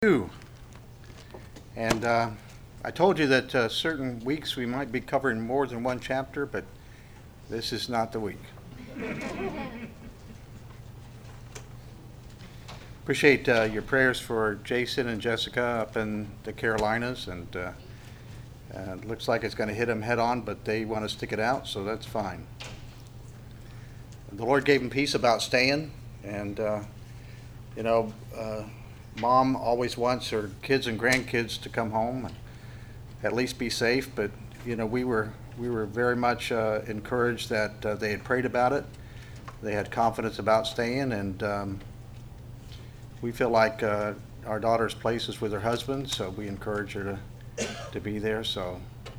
2. And I told you that certain weeks we might be covering more than one chapter, but this is not the week. Appreciate your prayers for Jason and Jessica up in the Carolinas, and it looks like it's going to hit them head on, but they want to stick it out, so that's fine. The Lord gave them peace about staying, and Mom always wants her kids and grandkids to come home and at least be safe, but we were very much encouraged that they had prayed about it. They had confidence about staying, and we feel like our daughter's place is with her husband, so we encourage her to be there. So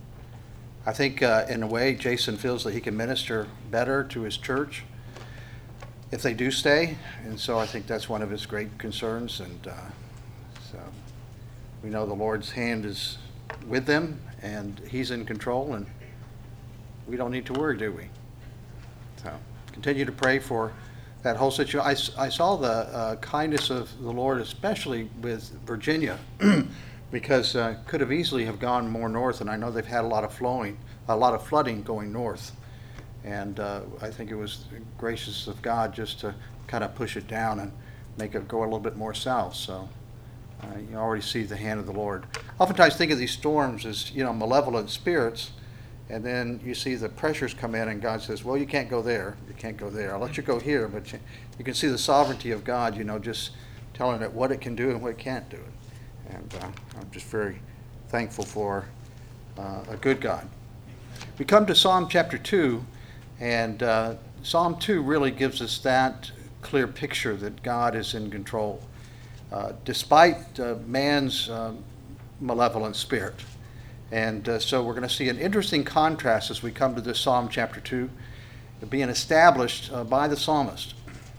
I think in a way Jason feels that he can minister better to his church if they do stay, and so I think that's one of his great concerns, and so we know the Lord's hand is with them, and he's in control, and we don't need to worry, do we? So continue to pray for that whole situation. I saw the kindness of the Lord, especially with Virginia, because could have easily have gone more north, and I know they've had a lot of flooding going north. And I think it was gracious of God just to kind of push it down and make it go a little bit more south. So you already see the hand of the Lord. Oftentimes think of these storms as, malevolent spirits, and then you see the pressures come in and God says, well, you can't go there. You can't go there. I'll let you go here. But you can see the sovereignty of God, just telling it what it can do and what it can't do. And I'm just very thankful for a good God. We come to Psalm chapter 2. And Psalm 2 really gives us that clear picture that God is in control, despite man's malevolent spirit. And so we're going to see an interesting contrast as we come to this Psalm chapter 2, being established by the psalmist.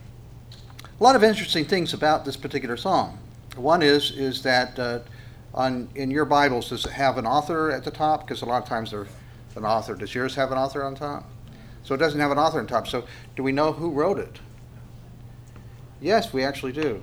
A lot of interesting things about this particular psalm. One is that in your Bibles, does it have an author at the top? Because a lot of times there's an author. Does yours have an author on top? So it doesn't have an author on top. So do we know who wrote it? Yes, we actually do.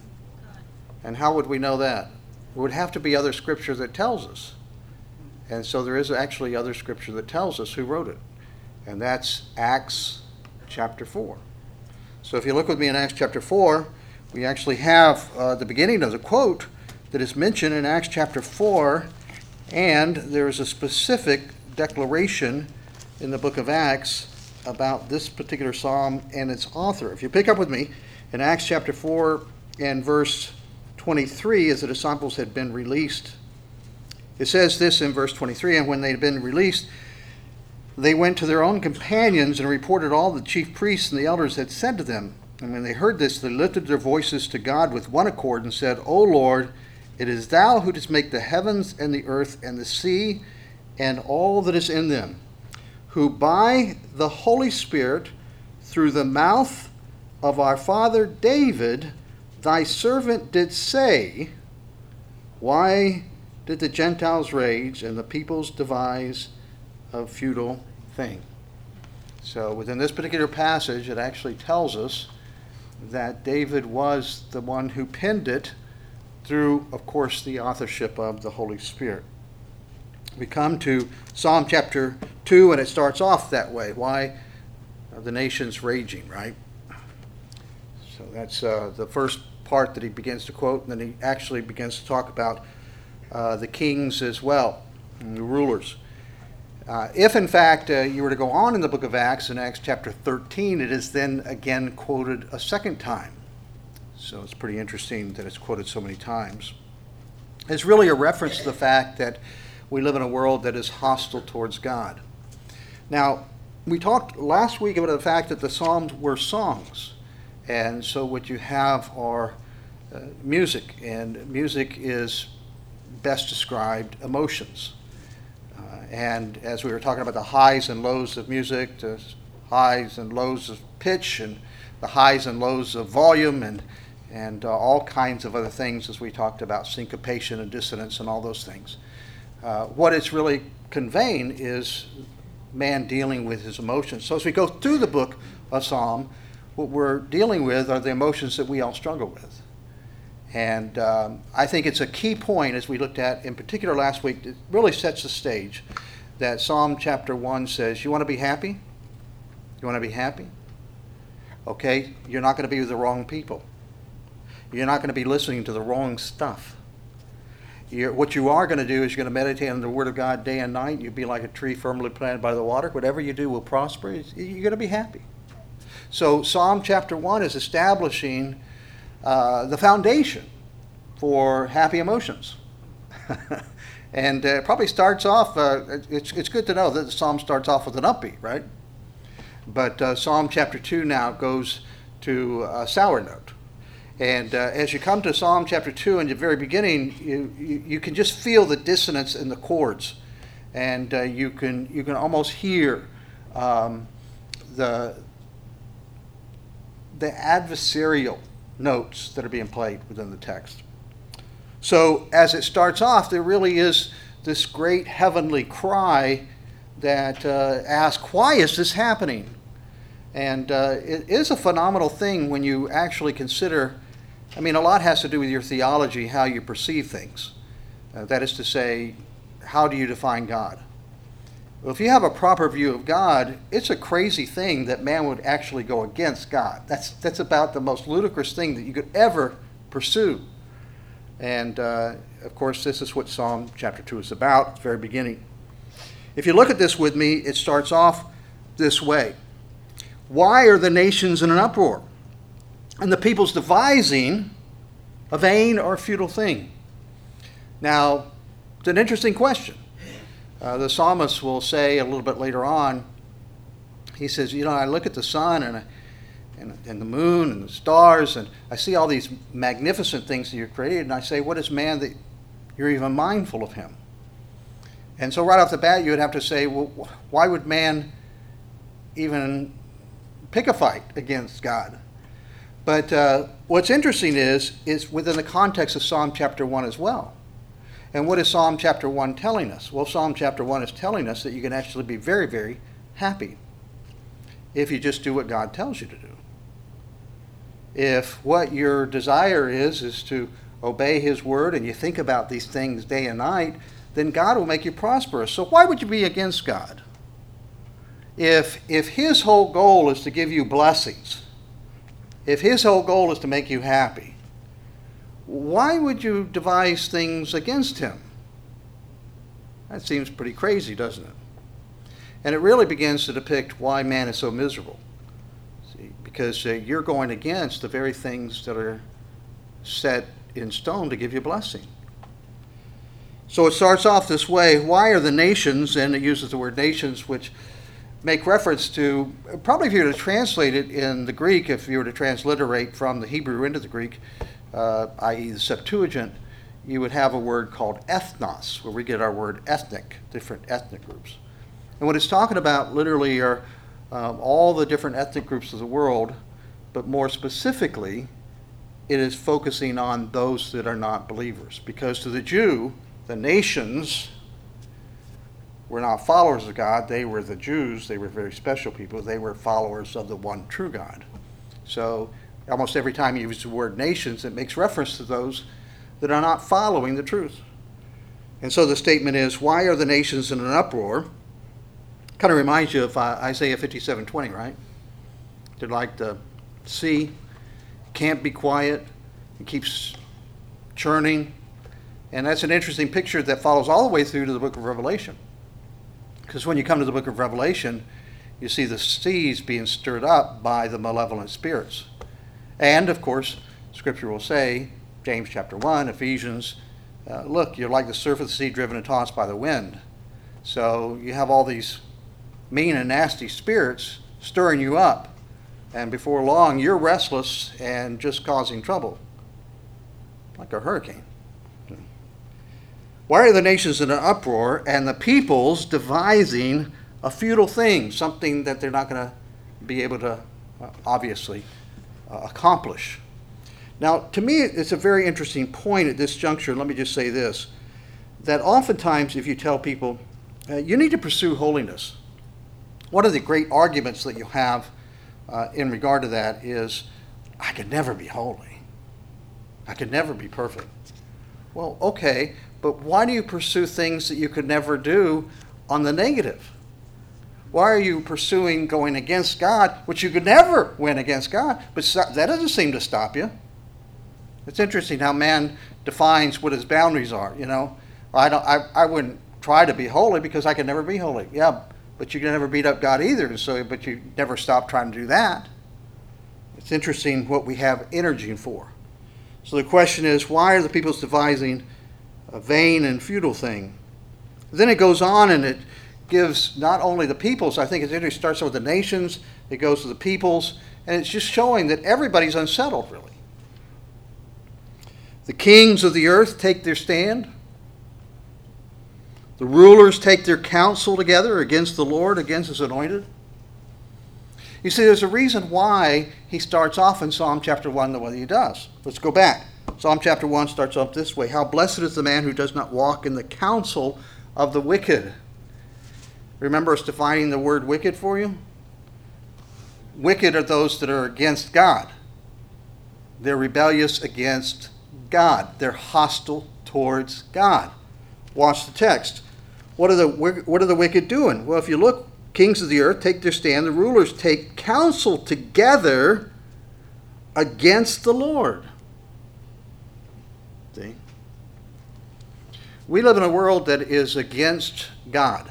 And how would we know that? It would have to be other scripture that tells us. And so there is actually other scripture that tells us who wrote it. And that's Acts chapter 4. So if you look with me in Acts chapter 4, we actually have the beginning of the quote that is mentioned in Acts chapter 4. And there is a specific declaration in the book of Acts about this particular psalm and its author. If you pick up with me in Acts chapter 4 and verse 23, as the disciples had been released, it says this in verse 23, and when they had been released, they went to their own companions and reported all the chief priests and the elders had said to them. And when they heard this, they lifted their voices to God with one accord and said, O Lord, it is thou who didst make the heavens and the earth and the sea and all that is in them, who by the Holy Spirit, through the mouth of our father David, thy servant did say, why did the Gentiles rage and the peoples devise a futile thing? So within this particular passage, it actually tells us that David was the one who penned it through, of course, the authorship of the Holy Spirit. We come to Psalm chapter 2, and it starts off that way. Why are the nations raging, right? So that's the first part that he begins to quote, and then he actually begins to talk about the kings as well, and the rulers. If, in fact, you were to go on in the book of Acts, in Acts chapter 13, it is then again quoted a second time. So it's pretty interesting that it's quoted so many times. It's really a reference to the fact that we live in a world that is hostile towards God. Now, we talked last week about the fact that the Psalms were songs. And so what you have are music. And music is best described emotions. And as we were talking about the highs and lows of music, the highs and lows of pitch, and the highs and lows of volume, and all kinds of other things as we talked about syncopation and dissonance and all those things. What it's really conveying is man dealing with his emotions. So as we go through the book of Psalm, what we're dealing with are the emotions that we all struggle with. And I think it's a key point, as we looked at in particular last week, it really sets the stage that Psalm chapter 1 says, you want to be happy? You want to be happy? Okay, you're not going to be with the wrong people. You're not going to be listening to the wrong stuff. What you are going to do is you're going to meditate on the Word of God day and night. You'll be like a tree firmly planted by the water. Whatever you do will prosper. You're going to be happy. So Psalm chapter 1 is establishing the foundation for happy emotions. And it probably starts off, it's good to know that the Psalm starts off with an upbeat, right? But Psalm chapter 2 now goes to a sour note. And as you come to Psalm chapter 2 in the very beginning, you can just feel the dissonance in the chords. And you can almost hear the adversarial notes that are being played within the text. So as it starts off, there really is this great heavenly cry that asks, why is this happening? And it is a phenomenal thing when you actually consider, I mean, a lot has to do with your theology, how you perceive things. That is to say, how do you define God? Well, if you have a proper view of God, it's a crazy thing that man would actually go against God. That's about the most ludicrous thing that you could ever pursue. And, of course, this is what Psalm chapter 2 is about, at the very beginning. If you look at this with me, it starts off this way. Why are the nations in an uproar, and the peoples devising a vain or futile thing? Now, it's an interesting question. The psalmist will say a little bit later on, he says, I look at the sun and the moon and the stars, and I see all these magnificent things that you've created, and I say, what is man that you're even mindful of him? And so right off the bat, you would have to say, well, why would man even pick a fight against God? But what's interesting is within the context of Psalm chapter 1 as well. And what is Psalm chapter 1 telling us? Well, Psalm chapter 1 is telling us that you can actually be very, very happy if you just do what God tells you to do. If what your desire is to obey his word and you think about these things day and night, then God will make you prosperous. So why would you be against God? If his whole goal is to give you blessings, if his whole goal is to make you happy, why would you devise things against him? That seems pretty crazy, doesn't it? And it really begins to depict why man is so miserable. See, because you're going against the very things that are set in stone to give you blessing. So it starts off this way. Why are the nations, and it uses the word nations, which make reference to, probably if you were to translate it in the Greek, if you were to transliterate from the Hebrew into the Greek, i.e. the Septuagint, you would have a word called ethnos, where we get our word ethnic, different ethnic groups. And what it's talking about literally are all the different ethnic groups of the world, but more specifically, it is focusing on those that are not believers. Because to the Jew, the nations were not followers of God. They were the Jews. They were very special people. They were followers of the one true God. So almost every time you use the word nations, it makes reference to those that are not following the truth. And so the statement is, why are the nations in an uproar? Kind of reminds you of Isaiah 57:20, right? They're like the sea, can't be quiet, it keeps churning. And that's an interesting picture that follows all the way through to the book of Revelation. Because when you come to the book of Revelation, you see the seas being stirred up by the malevolent spirits. And, of course, Scripture will say, James chapter 1, Ephesians, look, you're like the surf of the sea driven and tossed by the wind. So you have all these mean and nasty spirits stirring you up. And before long, you're restless and just causing trouble, like a hurricane. Why are the nations in an uproar and the peoples devising a futile thing, something that they're not going to be able to, obviously, accomplish? Now, to me, it's a very interesting point at this juncture. Let me just say this, that oftentimes if you tell people, you need to pursue holiness, one of the great arguments that you have in regard to that is, I could never be holy. I could never be perfect. Well, okay, but why do you pursue things that you could never do on the negative? Why are you pursuing going against God, which you could never win against God? But that doesn't seem to stop you. It's interesting how man defines what his boundaries are, you know. I wouldn't try to be holy because I could never be holy. Yeah, but you can never beat up God either, but you never stop trying to do that. It's interesting what we have energy for. So the question is, why are the peoples devising a vain and futile thing? Then it goes on and it gives not only the peoples, I think it's interesting, it starts with the nations, it goes to the peoples, and it's just showing that everybody's unsettled, really. The kings of the earth take their stand. The rulers take their counsel together against the Lord, against his anointed. You see, there's a reason why he starts off in Psalm chapter 1 the way he does. Let's go back. Psalm chapter 1 starts off this way. How blessed is the man who does not walk in the counsel of the wicked. Remember us defining the word wicked for you? Wicked are those that are against God. They're rebellious against God. They're hostile towards God. Watch the text. What are the wicked doing? Well, if you look, kings of the earth take their stand. The rulers take counsel together against the Lord. See? We live in a world that is against God,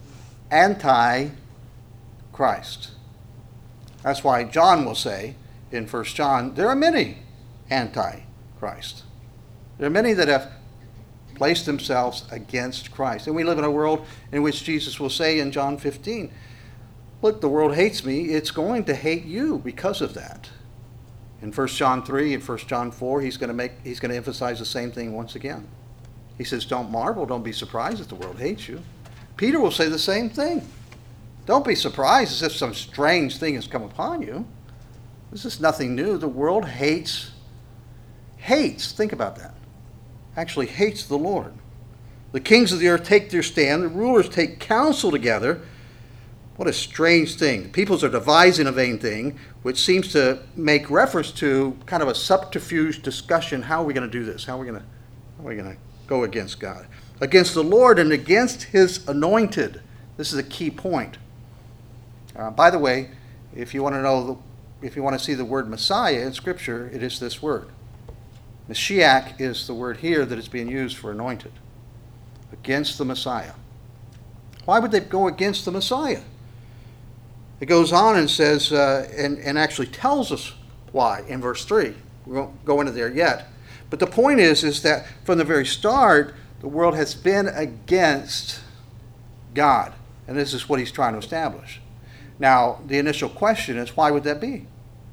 anti-Christ. That's why John will say in 1 John, there are many anti-Christ. There are many that have placed themselves against Christ. And we live in a world in which Jesus will say in John 15, look, the world hates me. It's going to hate you because of that. In 1 John 3 and 1 John 4, he's going to emphasize the same thing once again. He says, don't marvel, don't be surprised if the world hates you. Peter will say the same thing. Don't be surprised as if some strange thing has come upon you. This is nothing new. The world hates, think about that, actually hates the Lord. The kings of the earth take their stand. The rulers take counsel together. What a strange thing. The peoples are devising a vain thing, which seems to make reference to kind of a subterfuge discussion. How are we going to do this? How are we going to go against God? Against the Lord and against his anointed. This is a key point. By the way, if you want to see the word Messiah in Scripture, it is this word. Mashiach is the word here that is being used for anointed. Against the Messiah. Why would they go against the Messiah? It goes on and says, and actually tells us why in verse 3. We won't go into there yet. But the point is that from the very start, the world has been against God. And this is what he's trying to establish. Now, the initial question is, why would that be?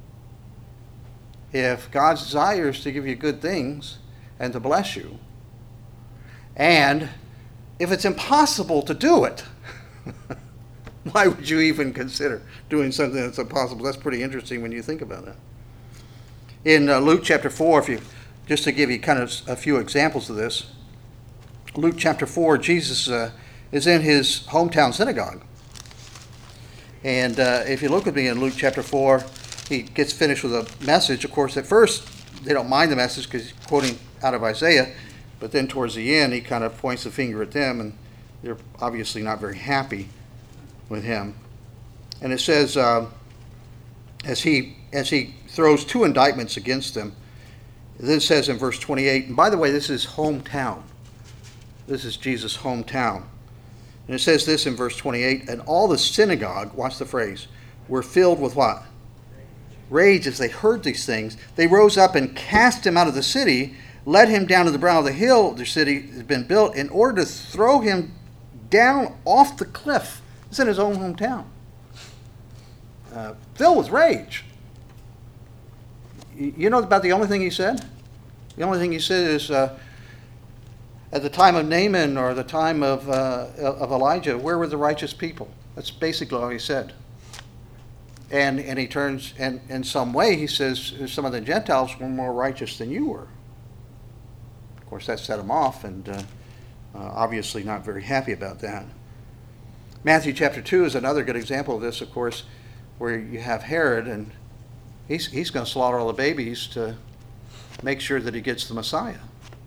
If God's desire is to give you good things and to bless you, and if it's impossible to do it, why would you even consider doing something that's impossible? That's pretty interesting when you think about that. In Luke chapter 4, just to give you kind of a few examples of this, Luke chapter 4, Jesus is in his hometown synagogue. And if you look with me in Luke chapter 4, he gets finished with a message. Of course, at first, they don't mind the message because he's quoting out of Isaiah. But then towards the end, he kind of points the finger at them, and they're obviously not very happy with him. And it says, as he throws two indictments against them, it then says in verse 28, and by the way, this is hometown. This is Jesus' hometown. And it says this in verse 28, and all the synagogue, watch the phrase, were filled with what? Rage as they heard these things. They rose up and cast him out of the city, led him down to the brow of the hill the city had been built, in order to throw him down off the cliff. It's in his own hometown. Filled with rage. You know about the only thing he said? The only thing he said is, at the time of Naaman or the time of Elijah, where were the righteous people? That's basically all he said. And he turns, and in some way he says, some of the Gentiles were more righteous than you were. Of course, that set him off, and obviously not very happy about that. Matthew chapter 2 is another good example of this, of course, where you have Herod, and he's going to slaughter all the babies to make sure that he gets the Messiah.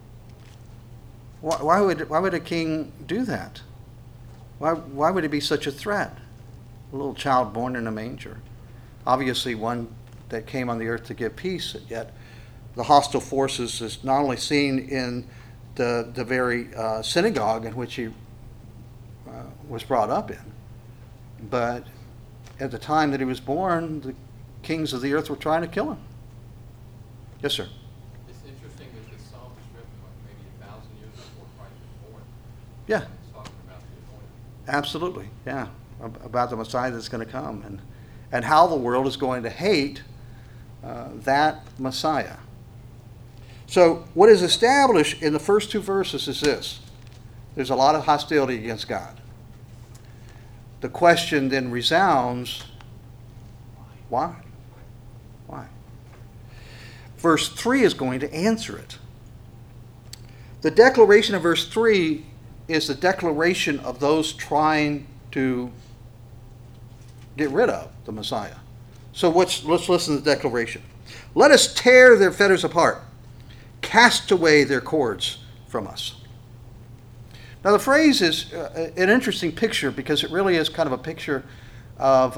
Why would a king do that? Why would it be such a threat? A little child born in a manger. Obviously one that came on the earth to give peace, and yet the hostile forces is not only seen in the very synagogue in which he was brought up in, but at the time that he was born, the kings of the earth were trying to kill him. Yes, sir. It's interesting that this psalm was written maybe 1,000 years before Christ was born. Yeah. It's talking about the anointing. Absolutely, yeah, about the Messiah that's going to come, and how the world is going to hate that Messiah. So what is established in the first two verses is this. There's a lot of hostility against God. The question then resounds, why? Why? Verse 3 is going to answer it. The declaration of verse 3 is the declaration of those trying to get rid of the Messiah. So let's listen to the declaration. Let us tear their fetters apart, cast away their cords from us. Now the phrase is an interesting picture because it really is kind of a picture of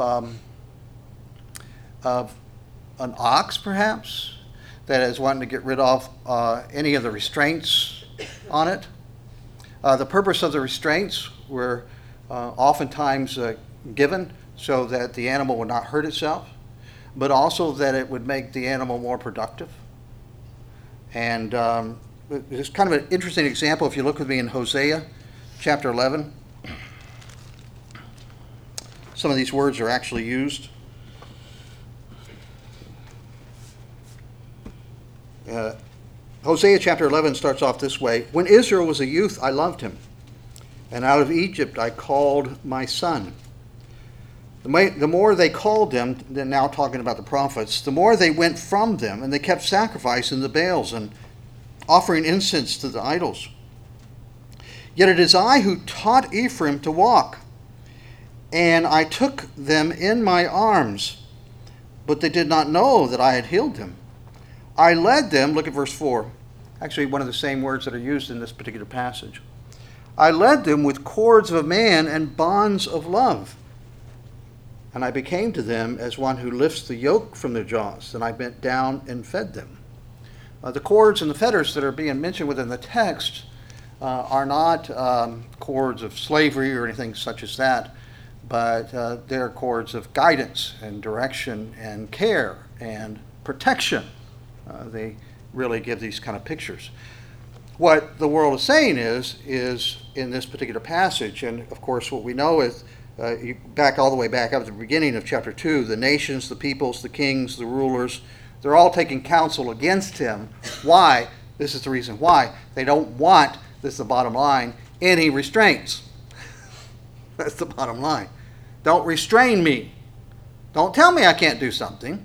an ox, perhaps, that is wanting to get rid of any of the restraints on it. The purpose of the restraints were oftentimes given so that the animal would not hurt itself, but also that it would make the animal more productive. And it's kind of an interesting example if you look with me in Hosea chapter 11. Some of these words are actually used. Hosea chapter 11 starts off this way. When Israel was a youth, I loved him, and out of Egypt I called my son. The more they called them, they're now talking about the prophets, the more they went from them, and they kept sacrificing the Baals and offering incense to the idols. Yet it is I who taught Ephraim to walk, and I took them in my arms, but they did not know that I had healed them. I led them, look at verse 4, actually one of the same words that are used in this particular passage. I led them with cords of a man and bonds of love. And I became to them as one who lifts the yoke from their jaws. And I bent down and fed them. The cords and the fetters that are being mentioned within the text are not cords of slavery or anything such as that, but they're cords of guidance and direction and care and protection. They really give these kind of pictures. What the world is saying is in this particular passage, and of course what we know is, you back all the way back up to the beginning of chapter 2, the nations, the peoples, the kings, the rulers, they're all taking counsel against him. Why? This is the reason why. They don't want, this is the bottom line, any restraints. That's the bottom line. Don't restrain me. Don't tell me I can't do something.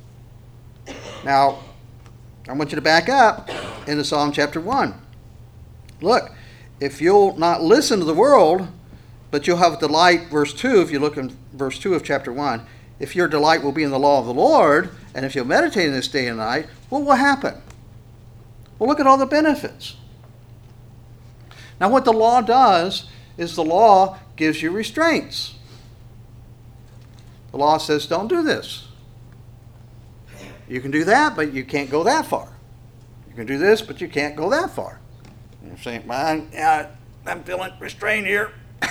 Now, I want you to back up into Psalm chapter 1. Look, if you'll not listen to the world, but you'll have delight, verse 2, if you look in verse 2 of chapter 1, if your delight will be in the law of the Lord, and if you'll meditate in this day and night, what will happen? Well, look at all the benefits. Now, what the law does is the law gives you restraints. The law says, don't do this. You can do that, but you can't go that far. You can do this, but you can't go that far. You're saying, I'm feeling restrained here.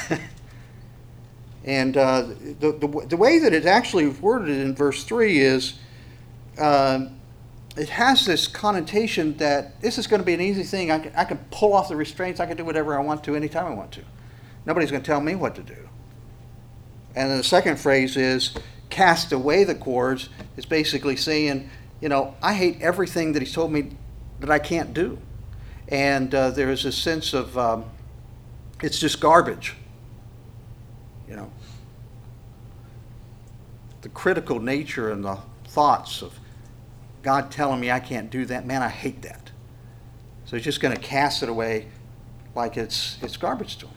And the way that it's actually worded in verse 3 is it has this connotation that this is going to be an easy thing. I can pull off the restraints. I can do whatever I want to anytime I want to. Nobody's going to tell me what to do. And then the second phrase is cast away the cords. It's basically saying, I hate everything that he's told me that I can't do. And there is a sense of it's just garbage. The critical nature and the thoughts of God telling me I can't do that, man, I hate that. So he's just going to cast it away like it's garbage to him.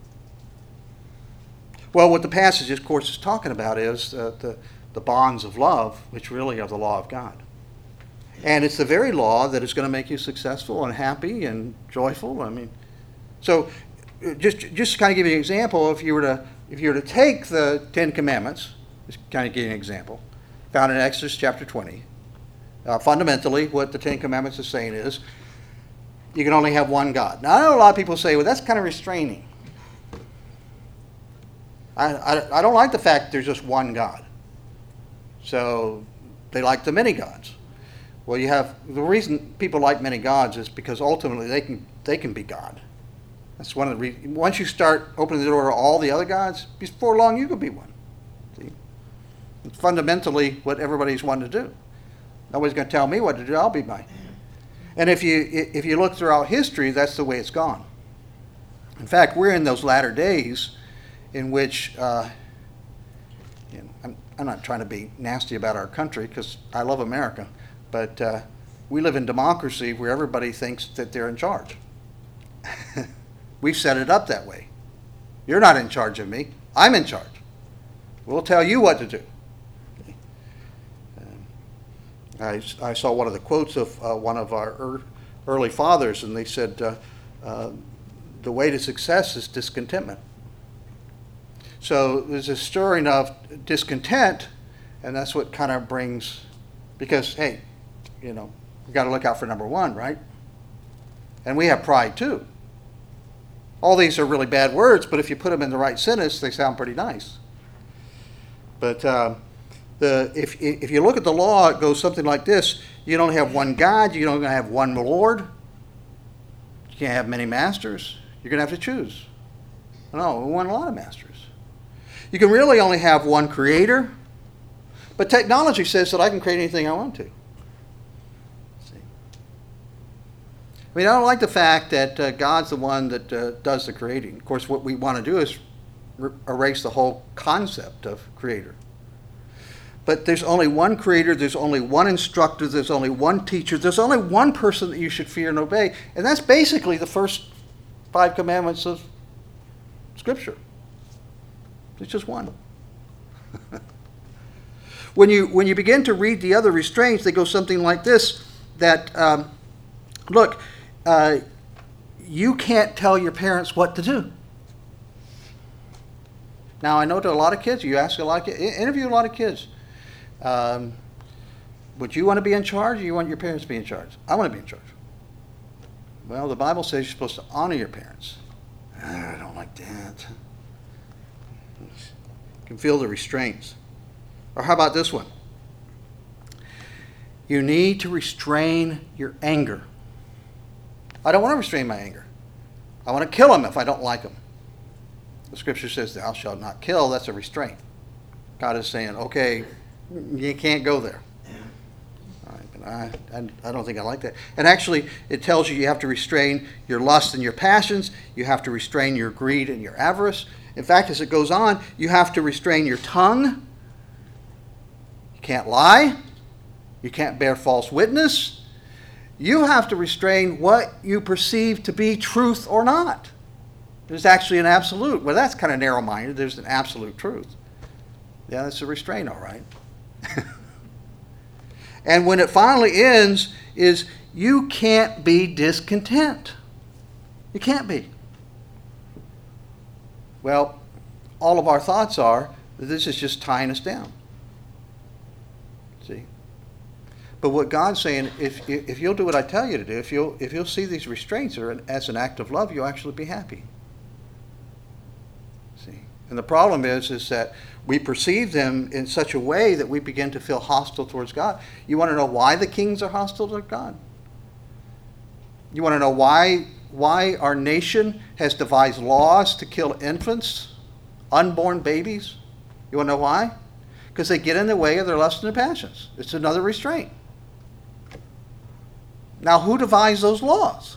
Well, what the passage, of course, is talking about is the bonds of love, which really are the law of God. And it's the very law that is going to make you successful and happy and joyful. I mean, so just kind of give you an example, if you were to take the Ten Commandments, just kind of give you an example, found in Exodus chapter 20. Fundamentally, what the Ten Commandments is saying is, you can only have one God. Now, I know a lot of people say, well, that's kind of restraining. I don't like the fact there's just one God. So they like the many gods. Well, the reason people like many gods is because ultimately they can be God. That's one of the reasons. Once you start opening the door to all the other gods, before long you could be one. See? It's fundamentally what everybody's wanting to do. Nobody's going to tell me what to do. I'll be mine. And if you look throughout history, that's the way it's gone. In fact, we're in those latter days in which, I'm not trying to be nasty about our country because I love America, but we live in democracy where everybody thinks that they're in charge. We've set it up that way. You're not in charge of me. I'm in charge. We'll tell you what to do. I saw one of the quotes of one of our early fathers, and they said, the way to success is discontentment. So there's a stirring of discontent, and that's what kind of brings, because, hey, we've got to look out for number one, right? And we have pride too. All these are really bad words, but if you put them in the right sentence, they sound pretty nice. But if you look at the law, it goes something like this. You don't have one God. You don't have one Lord. You can't have many masters. You're going to have to choose. No, we want a lot of masters. You can really only have one creator. But technology says that I can create anything I want to. See? I mean, I don't like the fact that God's the one that does the creating. Of course, what we want to do is erase the whole concept of creator. But there's only one creator, there's only one instructor, there's only one teacher, there's only one person that you should fear and obey. And that's basically the first 5 commandments of Scripture. It's just one. When you begin to read the other restraints, they go something like this, that, look, you can't tell your parents what to do. Now, I know to a lot of kids, you ask a lot of kids, interview a lot of kids, would you want to be in charge or you want your parents to be in charge? I want to be in charge. Well, the Bible says you're supposed to honor your parents. I don't like that. You can feel the restraints. Or how about this one? You need to restrain your anger. I don't want to restrain my anger. I want to kill him if I don't like him. The Scripture says, thou shalt not kill. That's a restraint. God is saying, okay, you can't go there. All right, but I don't think I like that. And actually, it tells you have to restrain your lust and your passions. You have to restrain your greed and your avarice. In fact, as it goes on, you have to restrain your tongue. You can't lie. You can't bear false witness. You have to restrain what you perceive to be truth or not. There's actually an absolute. Well, that's kind of narrow-minded. There's an absolute truth. Yeah, that's a restraint, all right. And when it finally ends, is you can't be discontent. You can't be. Well, all of our thoughts are that this is just tying us down. See? But what God's saying, if you'll do what I tell you to do, if you'll see these restraints as an act of love, you'll actually be happy. See? And the problem is that we perceive them in such a way that we begin to feel hostile towards God. You want to know why the kings are hostile to God? You want to know why our nation has devised laws to kill infants, unborn babies? You want to know why? Because they get in the way of their lust and their passions. It's another restraint. Now, who devised those laws?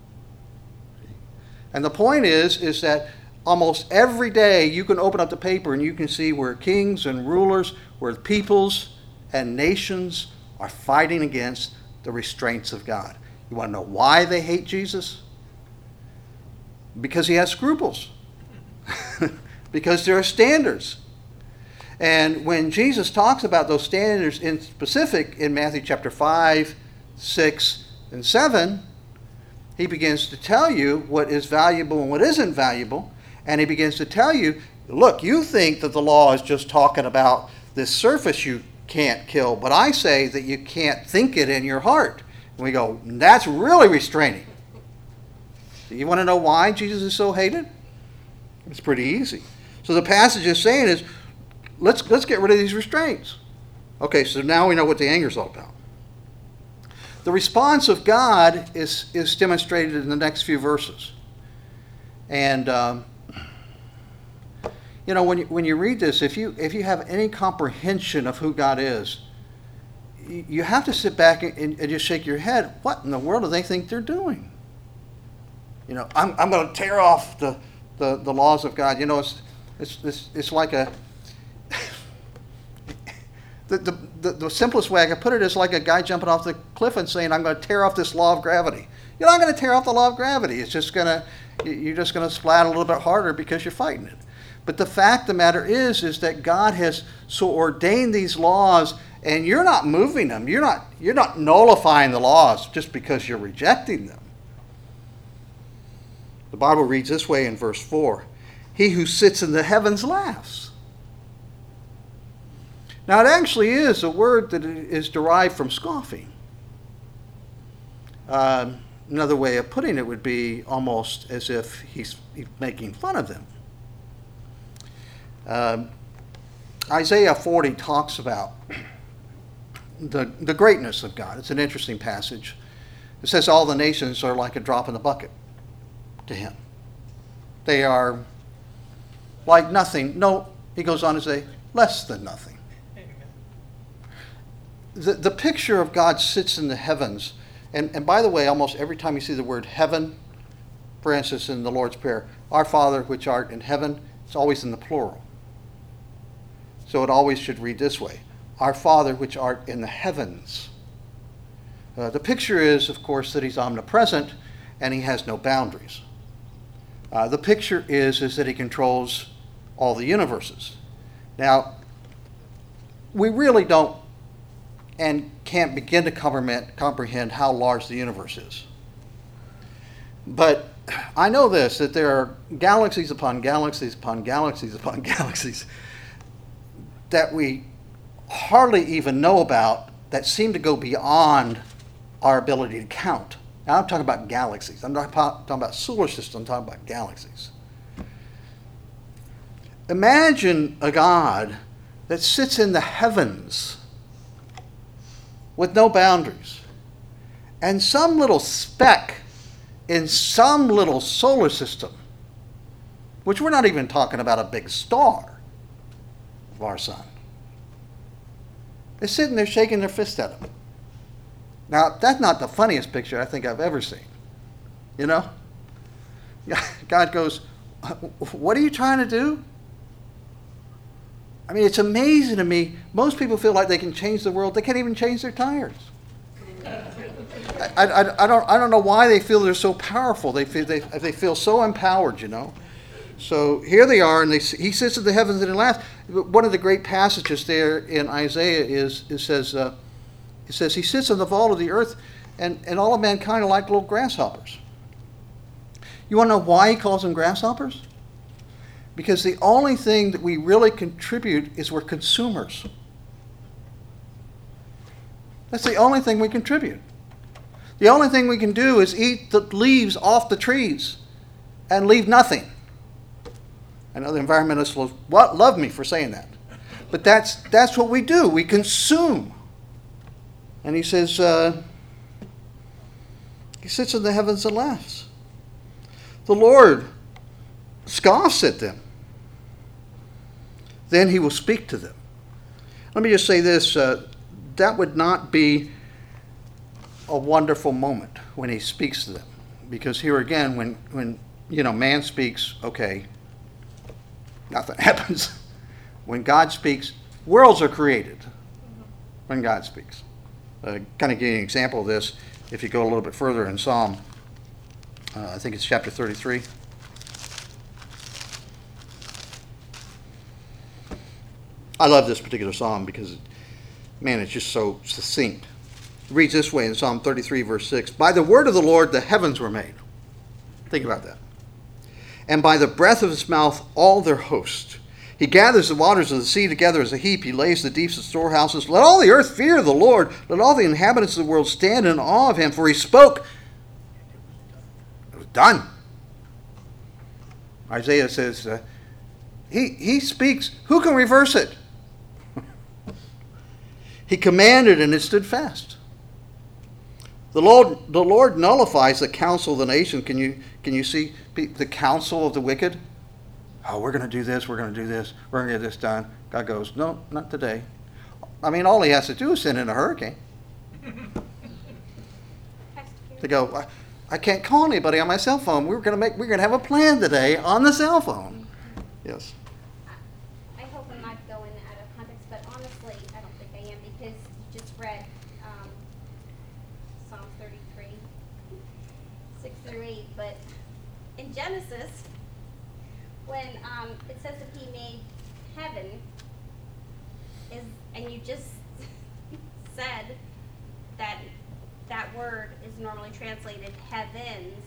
And the point is that almost every day you can open up the paper and you can see where kings and rulers, where peoples and nations are fighting against the restraints of God. You want to know why they hate Jesus? Because he has scruples. Because there are standards. And when Jesus talks about those standards in specific in Matthew chapter 5, 6, and 7, he begins to tell you what is valuable and what isn't valuable. And he begins to tell you, look, you think that the law is just talking about this surface you can't kill, but I say that you can't think it in your heart. And we go, that's really restraining. Do you want to know why Jesus is so hated? It's pretty easy. So the passage is saying is, let's get rid of these restraints. Okay, so now we know what the anger is all about. The response of God is demonstrated in the next few verses. And when you read this, if you have any comprehension of who God is, you have to sit back and just shake your head. What in the world do they think they're doing? I'm going to tear off the laws of God. It's like a the simplest way I can put it is like a guy jumping off the cliff and saying, I'm going to tear off this law of gravity. You're not going to tear off the law of gravity. You're just going to splat a little bit harder because you're fighting it. But the fact of the matter is that God has so ordained these laws, and you're not moving them. You're not nullifying the laws just because you're rejecting them. The Bible reads this way in verse 4. He who sits in the heavens laughs. Now, it actually is a word that is derived from scoffing. Another way of putting it would be almost as if he's making fun of them. Isaiah 40 talks about the greatness of God. It's an interesting passage. It says all the nations are like a drop in the bucket to him. They are like nothing. No, he goes on to say, less than nothing. The picture of God sits in the heavens. And by the way, almost every time you see the word heaven, for instance, in the Lord's Prayer, our Father which art in heaven, it's always in the plural. So it always should read this way. Our Father which art in the heavens. The picture is, of course, that he's omnipresent and he has no boundaries. The picture is that he controls all the universes. Now, we really don't and can't begin to comprehend how large the universe is. But I know this, that there are galaxies upon galaxies upon galaxies upon galaxies that we hardly even know about that seem to go beyond our ability to count. Now I'm talking about galaxies. I'm not talking about solar systems, I'm talking about galaxies. Imagine a God that sits in the heavens with no boundaries, and some little speck in some little solar system, which we're not even talking about a big star of our sun, is sitting there shaking their fist at him. Now, that's not the funniest picture I think I've ever seen. God goes, what are you trying to do? I mean, it's amazing to me. Most people feel like they can change the world. They can't even change their tires. I don't know why they feel they're so powerful. They feel so empowered, So here they are, and he sits in the heavens and he laughs. One of the great passages there in Isaiah it says he sits on the vault of the earth, and all of mankind are like little grasshoppers. You want to know why he calls them grasshoppers? Because the only thing that we really contribute is we're consumers. That's the only thing we contribute. The only thing we can do is eat the leaves off the trees and leave nothing. I know the environmentalists will love me for saying that. But that's what we do. We consume. And he says, he sits in the heavens and laughs. The Lord scoffs at them. Then he will speak to them. Let me just say this. That would not be a wonderful moment when he speaks to them. Because here again, when man speaks, okay, nothing happens. When God speaks, worlds are created. When God speaks. Kind of give you an example of this. If you go a little bit further in Psalm, I think it's chapter 33. I love this particular psalm because, man, it's just so succinct. It reads this way in Psalm 33, verse 6. By the word of the Lord the heavens were made. Think about that. And by the breath of his mouth all their host. He gathers the waters of the sea together as a heap. He lays the deeps in storehouses. Let all the earth fear the Lord. Let all the inhabitants of the world stand in awe of him. For he spoke. It was done. Isaiah says, he speaks. Who can reverse it? He commanded and it stood fast. The Lord nullifies the counsel of the nation. Can you see the counsel of the wicked? Oh, we're going to do this, we're going to do this, we're going to get this done. God goes, no, not today. I mean, all he has to do is send in a hurricane. They go, I can't call anybody on my cell phone. We're going to have a plan today on the cell phone. Yes. I hope I'm not going out of context, but honestly, I don't think I am, because you just read Psalm 33, 6 through 8. But in Genesis, when it says that he made heaven, and you just said that that word is normally translated heavens,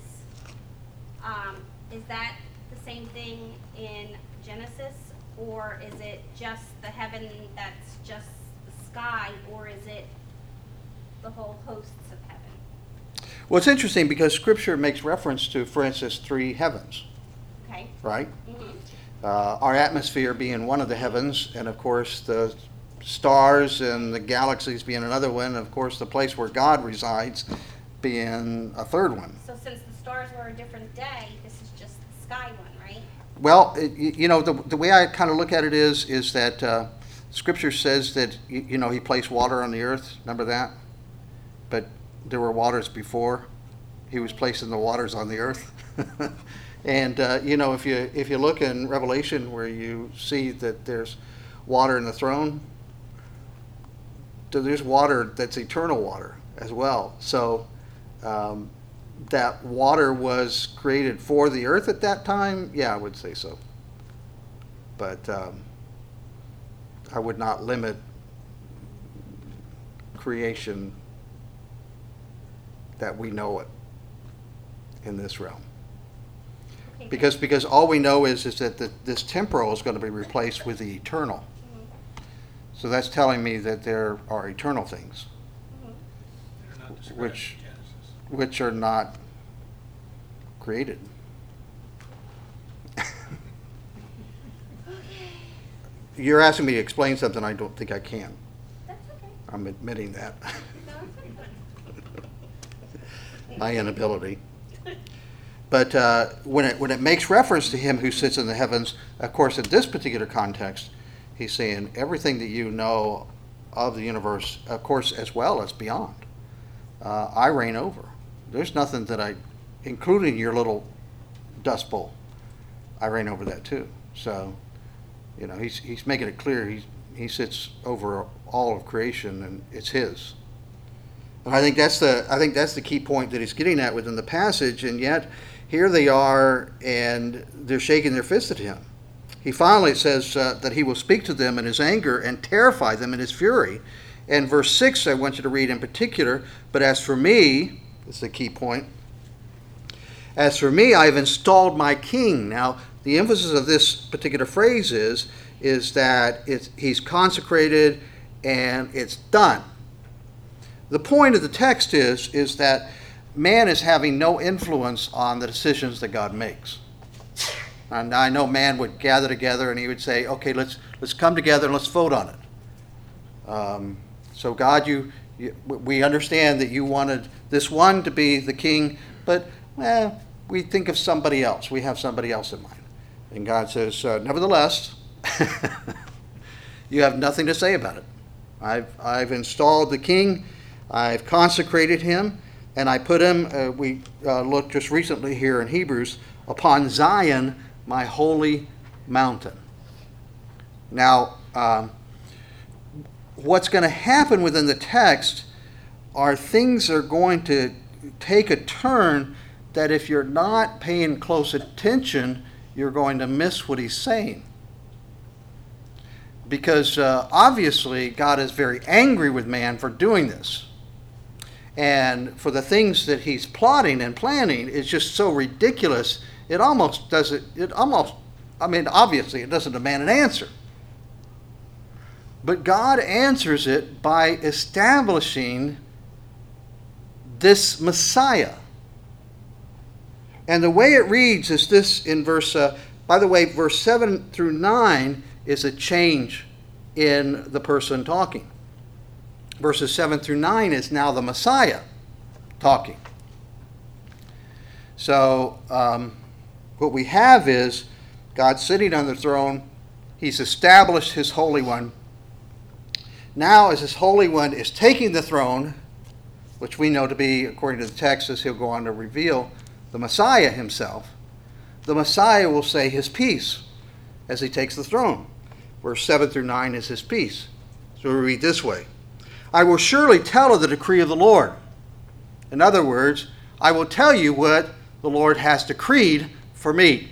is that the same thing in Genesis, or is it just the heaven that's just the sky, or is it the whole hosts of heaven? Well, it's interesting because Scripture makes reference to, for instance, 3 heavens. Okay. Right? Mm-hmm. Our atmosphere being one of the heavens, and of course the stars and the galaxies being another one, and of course the place where God resides being a third one. So since the stars were a different day, this is just the sky one, right? Well, the way I kind of look at it is that Scripture says that, he placed water on the earth. Remember that? But there were waters before he was placing the waters on the earth. And, if you look in Revelation where you see that there's water in the throne, there's water that's eternal water as well. So that water was created for the earth at that time? Yeah, I would say so. But I would not limit creation that we know it in this realm. Okay. Because all we know is that this temporal is going to be replaced with the eternal. Mm-hmm. So that's telling me that there are eternal things, Mm-hmm. They're not described which in Genesis. which are not created. You're asking me to explain something I don't think I can. That's okay. I'm admitting that. No, it's okay. My inability. But when it makes reference to him who sits in the heavens, of course, in this particular context, he's saying everything that you know of the universe, of course, as well as beyond, I reign over. There's nothing that including your little dust bowl, I reign over that too. So, he's making it clear he sits over all of creation and it's his. And I think that's the key point that he's getting at within the passage, and yet here they are and they're shaking their fists at him. He finally says that he will speak to them in his anger and terrify them in his fury. And verse 6 I want you to read in particular, but as for me, this is the key point, as for me, I have installed my king. Now, the emphasis of this particular phrase is that he's consecrated and it's done. The point of the text is that man is having no influence on the decisions that God makes. And I know man would gather together and he would say, okay, let's come together and let's vote on it. So God, we understand that you wanted this one to be the king, but we think of somebody else. We have somebody else in mind. And God says, nevertheless, you have nothing to say about it. I've installed the king. I've consecrated him, and I put him, we looked just recently here in Hebrews, upon Zion, my holy mountain. Now, what's going to happen within the text are things that are going to take a turn that if you're not paying close attention, you're going to miss what he's saying. Because obviously God is very angry with man for doing this. And for the things that he's plotting and planning is just so ridiculous, it almost doesn't, obviously it doesn't demand an answer. But God answers it by establishing this Messiah. And the way it reads is this in verse 7 through 9 is a change in the person talking. Verses 7 through 9 is now the Messiah talking. So what we have is God sitting on the throne. He's established his Holy One. Now as his Holy One is taking the throne, which we know to be, according to the text, as he'll go on to reveal, the Messiah himself, the Messiah will say his peace as he takes the throne. Verse 7 through 9 is his peace. So we read this way. I will surely tell of the decree of the Lord. In other words, I will tell you what the Lord has decreed for me.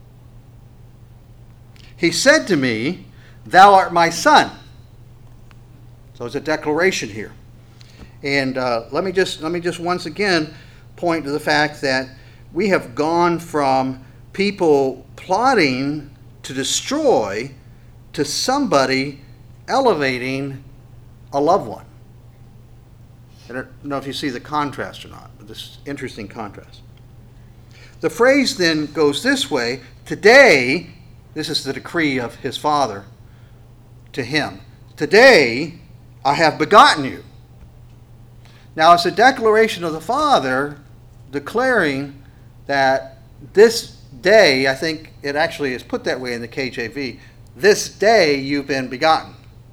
He said to me, thou art my son. So it's a declaration here. And let me just once again point to the fact that we have gone from people plotting to destroy to somebody elevating a loved one. I don't know if you see the contrast or not, but this interesting contrast. The phrase then goes this way. Today, this is the decree of his father to him. Today, I have begotten you. Now, it's a declaration of the Father declaring that this day, I think it actually is put that way in the KJV, this day you've been begotten.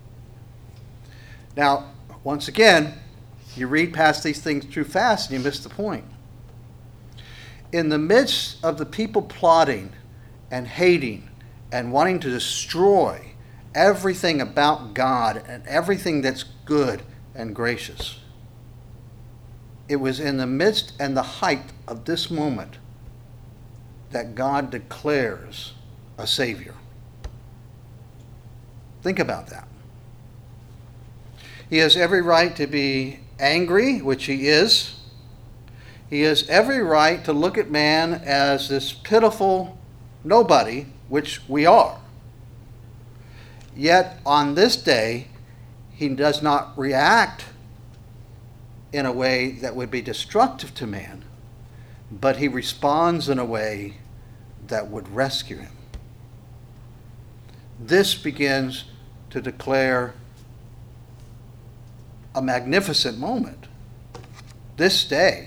Now, once again, you read past these things too fast and you miss the point. In the midst of the people plotting and hating and wanting to destroy everything about God and everything that's good and gracious, it was in the midst and the height of this moment that God declares a Savior. Think about that. He has every right to be angry, which he is. He has every right to look at man as this pitiful nobody, which we are. Yet on this day, he does not react in a way that would be destructive to man, but he responds in a way that would rescue him. This begins to declare a magnificent moment. This day.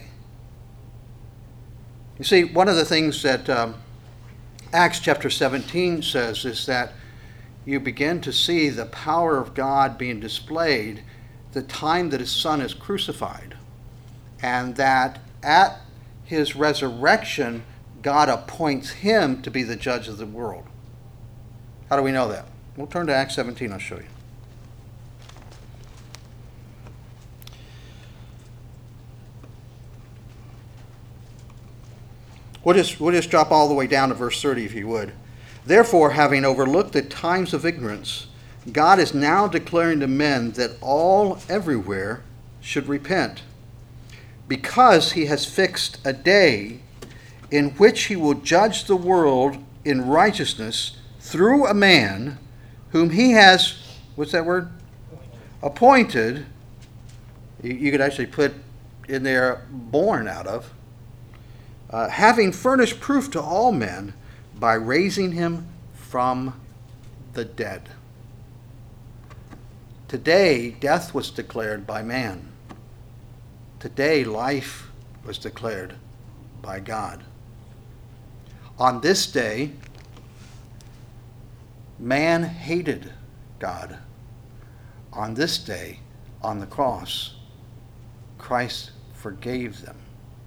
You see, one of the things that Acts chapter 17 says is that you begin to see the power of God being displayed the time that his son is crucified, and that at his resurrection, God appoints him to be the judge of the world. How do we know that? We'll turn to Acts 17, I'll show you. We'll just drop all the way down to verse 30 if you would. Therefore, having overlooked the times of ignorance, God is now declaring to men that all everywhere should repent, because he has fixed a day in which he will judge the world in righteousness through a man whom he has, what's that word? Appointed. You could actually put in there born out of. Having furnished proof to all men by raising him from the dead. Today, death was declared by man. Today, life was declared by God. On this day, man hated God. On this day, on the cross, Christ forgave them.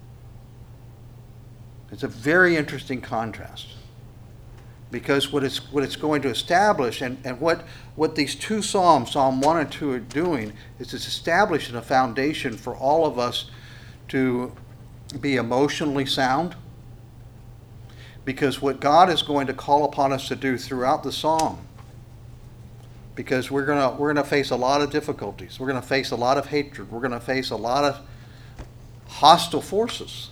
It's a very interesting contrast, because what it's going to establish, and what these two Psalms, Psalm 1 and 2, are doing, is it's establishing a foundation for all of us to be emotionally sound. Because what God is going to call upon us to do throughout the psalm, because we're gonna face a lot of difficulties, we're gonna face a lot of hatred, we're gonna face a lot hostile forces.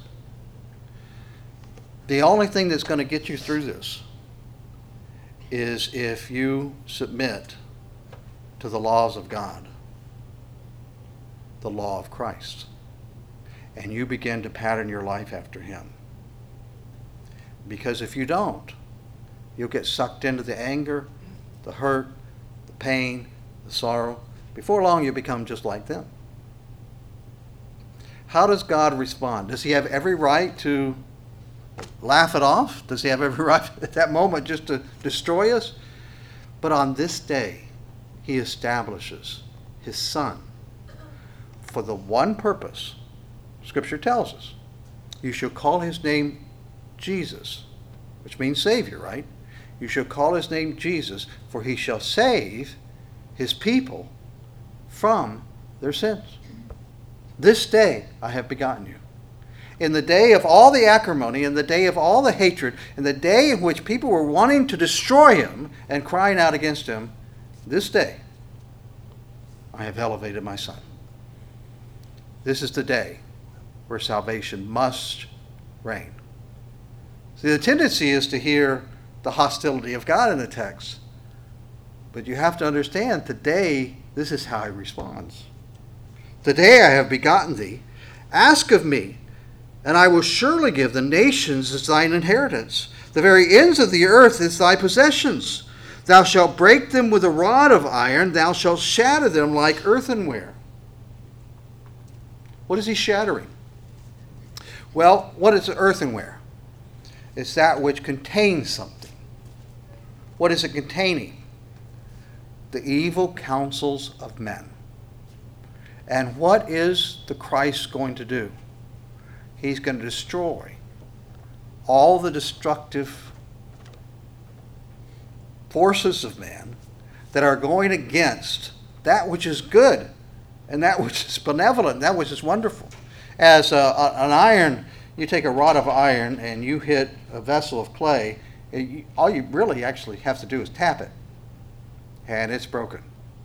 The only thing that's going to get you through this is if you submit to the laws of God, the law of Christ, and you begin to pattern your life after Him. Because if you don't, you'll get sucked into the anger, the hurt, the pain, the sorrow. Before long, you become just like them. How does God respond? Does He have every right to laugh it off? Does He have every right at that moment just to destroy us? But on this day, He establishes His Son for the one purpose, Scripture tells us, you shall call His name Jesus, which means Savior, right? You shall call His name Jesus, for He shall save His people from their sins. This day I have begotten you. In the day of all the acrimony, in the day of all the hatred, in the day in which people were wanting to destroy Him and crying out against Him, this day I have elevated my Son. This is the day where salvation must reign. See, the tendency is to hear the hostility of God in the text. But you have to understand, today, this is how He responds. Today I have begotten thee. Ask of me, and I will surely give the nations as thine inheritance, the very ends of the earth as thy possessions. Thou shalt break them with a rod of iron, thou shalt shatter them like earthenware. What is He shattering? Well, what is earthenware? It's that which contains something. What is it containing? The evil counsels of men. And what is the Christ going to do? He's going to destroy all the destructive forces of man that are going against that which is good and that which is benevolent, that which is wonderful. As an iron, you take a rod of iron and you hit a vessel of clay, all you really actually have to do is tap it, and it's broken.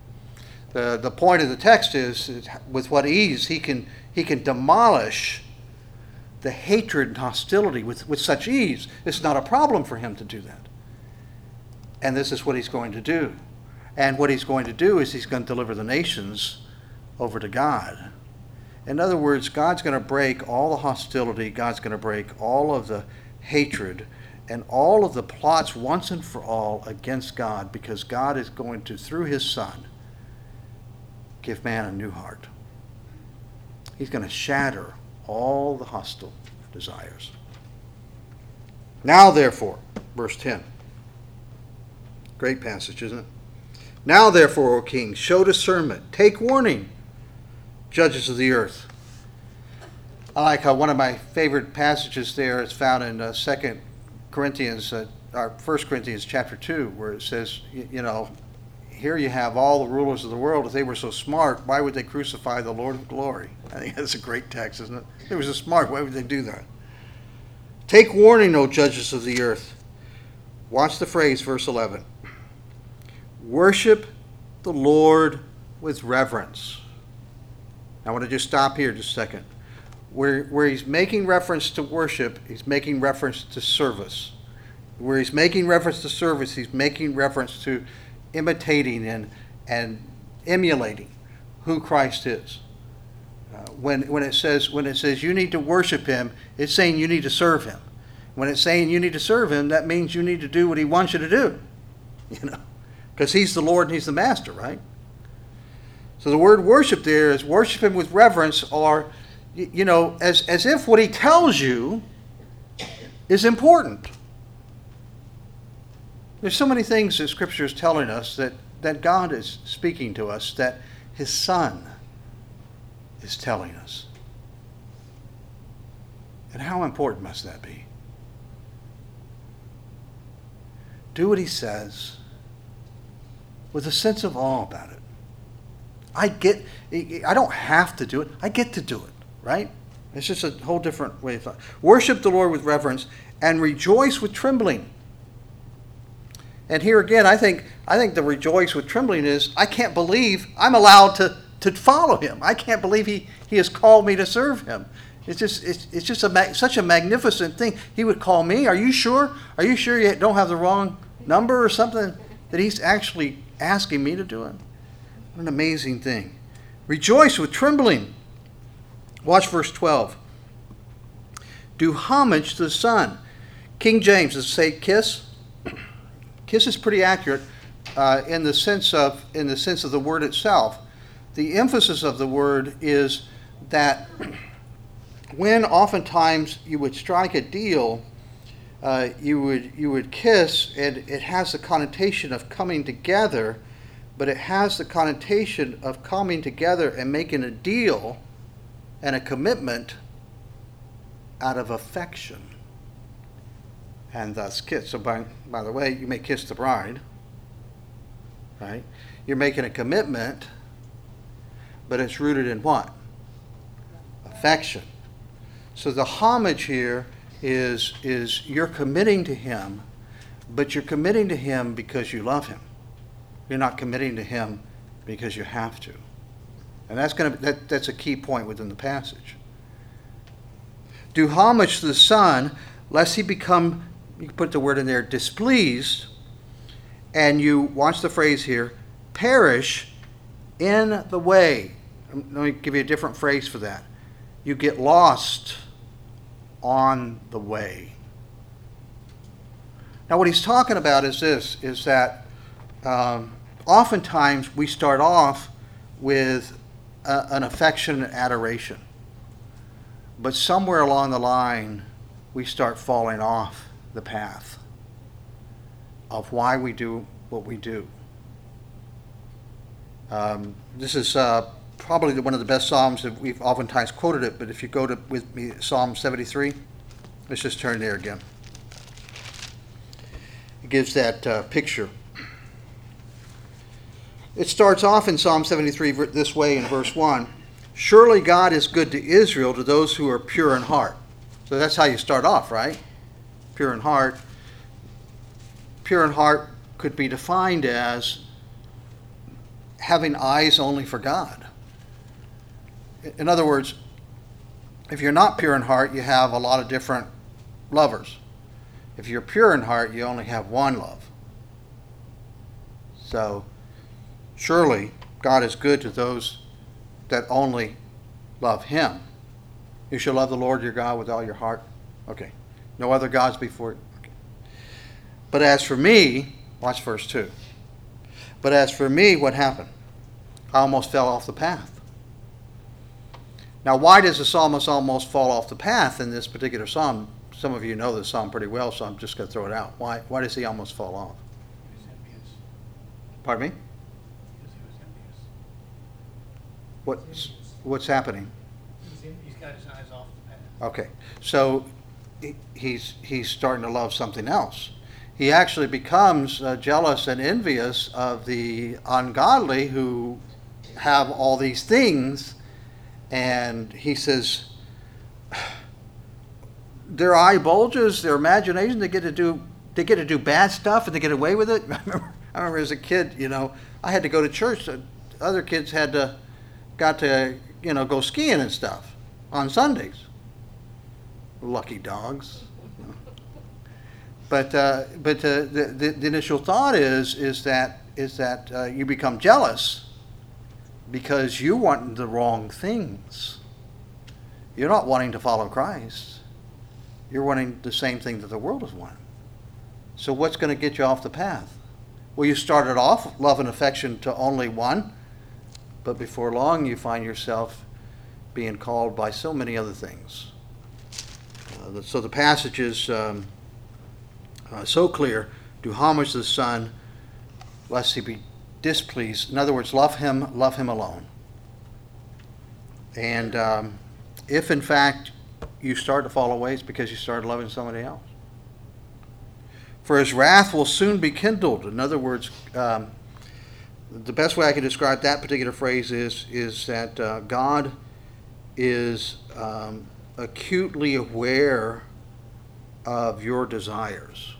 The point of the text is with what ease he can demolish the hatred and hostility with such ease. It's not a problem for Him to do that. And this is what He's going to do. And what He's going to do is He's going to deliver the nations over to God. In other words, God's going to break all the hostility, God's going to break all of the hatred and all of the plots once and for all against God, because God is going to, through His Son, give man a new heart. He's going to shatter all the hostile desires. Now therefore, verse 10. Great passage, isn't it? Now therefore, O king, show discernment, take warning, judges of the earth. I like how one of my favorite passages there is found in 2 Corinthians, or 1 Corinthians chapter 2, where it says, here you have all the rulers of the world. If they were so smart, why would they crucify the Lord of glory? I think that's a great text, isn't it? If they were so smart, why would they do that? Take warning, O judges of the earth. Watch the phrase, verse 11. Worship the Lord with reverence. I want to just stop here just a second. Where he's making reference to worship, he's making reference to service. Where he's making reference to service, he's making reference to imitating and emulating who Christ is. When it says you need to worship Him, it's saying you need to serve Him. When it's saying you need to serve Him, that means you need to do what He wants you to do. Because He's the Lord and He's the Master, right? So the word worship there is worship Him with reverence, or as if what He tells you is important. There's so many things that Scripture is telling us that God is speaking to us, that His Son is telling us. And how important must that be? Do what He says with a sense of awe about it. I don't have to do it. I get to do it, right? It's just a whole different way of thought. Worship the Lord with reverence and rejoice with trembling. And here again, I think the rejoice with trembling is, I can't believe I'm allowed to follow Him. I can't believe He has called me to serve Him. It's just such a magnificent thing. He would call me. Are you sure? Are you sure you don't have the wrong number or something? That he's actually asking me to do it. What an amazing thing. Rejoice with trembling. Watch verse 12. Do homage to the Son. King James, does it say kiss? Kiss is pretty accurate in the sense of the word itself. The emphasis of the word is that when oftentimes you would strike a deal, you would kiss, and it has the connotation of coming together, but it has the connotation of coming together and making a deal and a commitment out of affection, and thus kiss. So by the way, you may kiss the bride, right? You're making a commitment, but it's rooted in what? Affection. So the homage here is you're committing to him, but you're committing to him because you love him. You're not committing to him because you have to. And that's a key point within the passage. Do homage to the Son, lest he become, you can put the word in there, displeased, and you, watch the phrase here, perish in the way. Let me give you a different phrase for that. You get lost on the way. Now what he's talking about is this, is that oftentimes we start off with an affection and adoration. But somewhere along the line, we start falling off the path of why we do what we do. This is probably one of the best Psalms that we've oftentimes quoted it, but if you go to with me Psalm 73, let's just turn there again. It gives that picture. It starts off in Psalm 73 this way in verse 1. Surely God is good to Israel, to those who are pure in heart. So that's how you start off, right? Pure in heart. Pure in heart could be defined as having eyes only for God. In other words, if you're not pure in heart, you have a lot of different lovers. If you're pure in heart, you only have one love. So, surely God is good to those that only love him. You shall love the Lord your God with all your heart. Okay. No other gods before. Okay. But as for me, watch verse 2. But as for me, what happened? I almost fell off the path. Now, why does the psalmist almost fall off the path in this particular psalm? Some of you know this psalm pretty well, so I'm just going to throw it out. Why does he almost fall off? He was envious. Pardon me? Because he was envious. What's happening? He's got his eyes off the path. Okay, so he's starting to love something else. He actually becomes jealous and envious of the ungodly who have all these things, and he says, their eye bulges, their imagination, they get to do bad stuff and they get away with it. I remember as a kid, I had to go to church. Other kids got to go skiing and stuff on Sundays. Lucky dogs. But the initial thought is that you become jealous because you want the wrong things. You're not wanting to follow Christ. You're wanting the same thing that the world is wanting. So what's going to get you off the path? Well, you started off love and affection to only one, but before long you find yourself being called by so many other things. So the passage is so clear. Do homage to the Son, lest he be displeased. In other words, love him alone. And if in fact you start to fall away, it's because you started loving somebody else. For his wrath will soon be kindled. In other words, the best way I can describe that particular phrase is that God is acutely aware of your desires.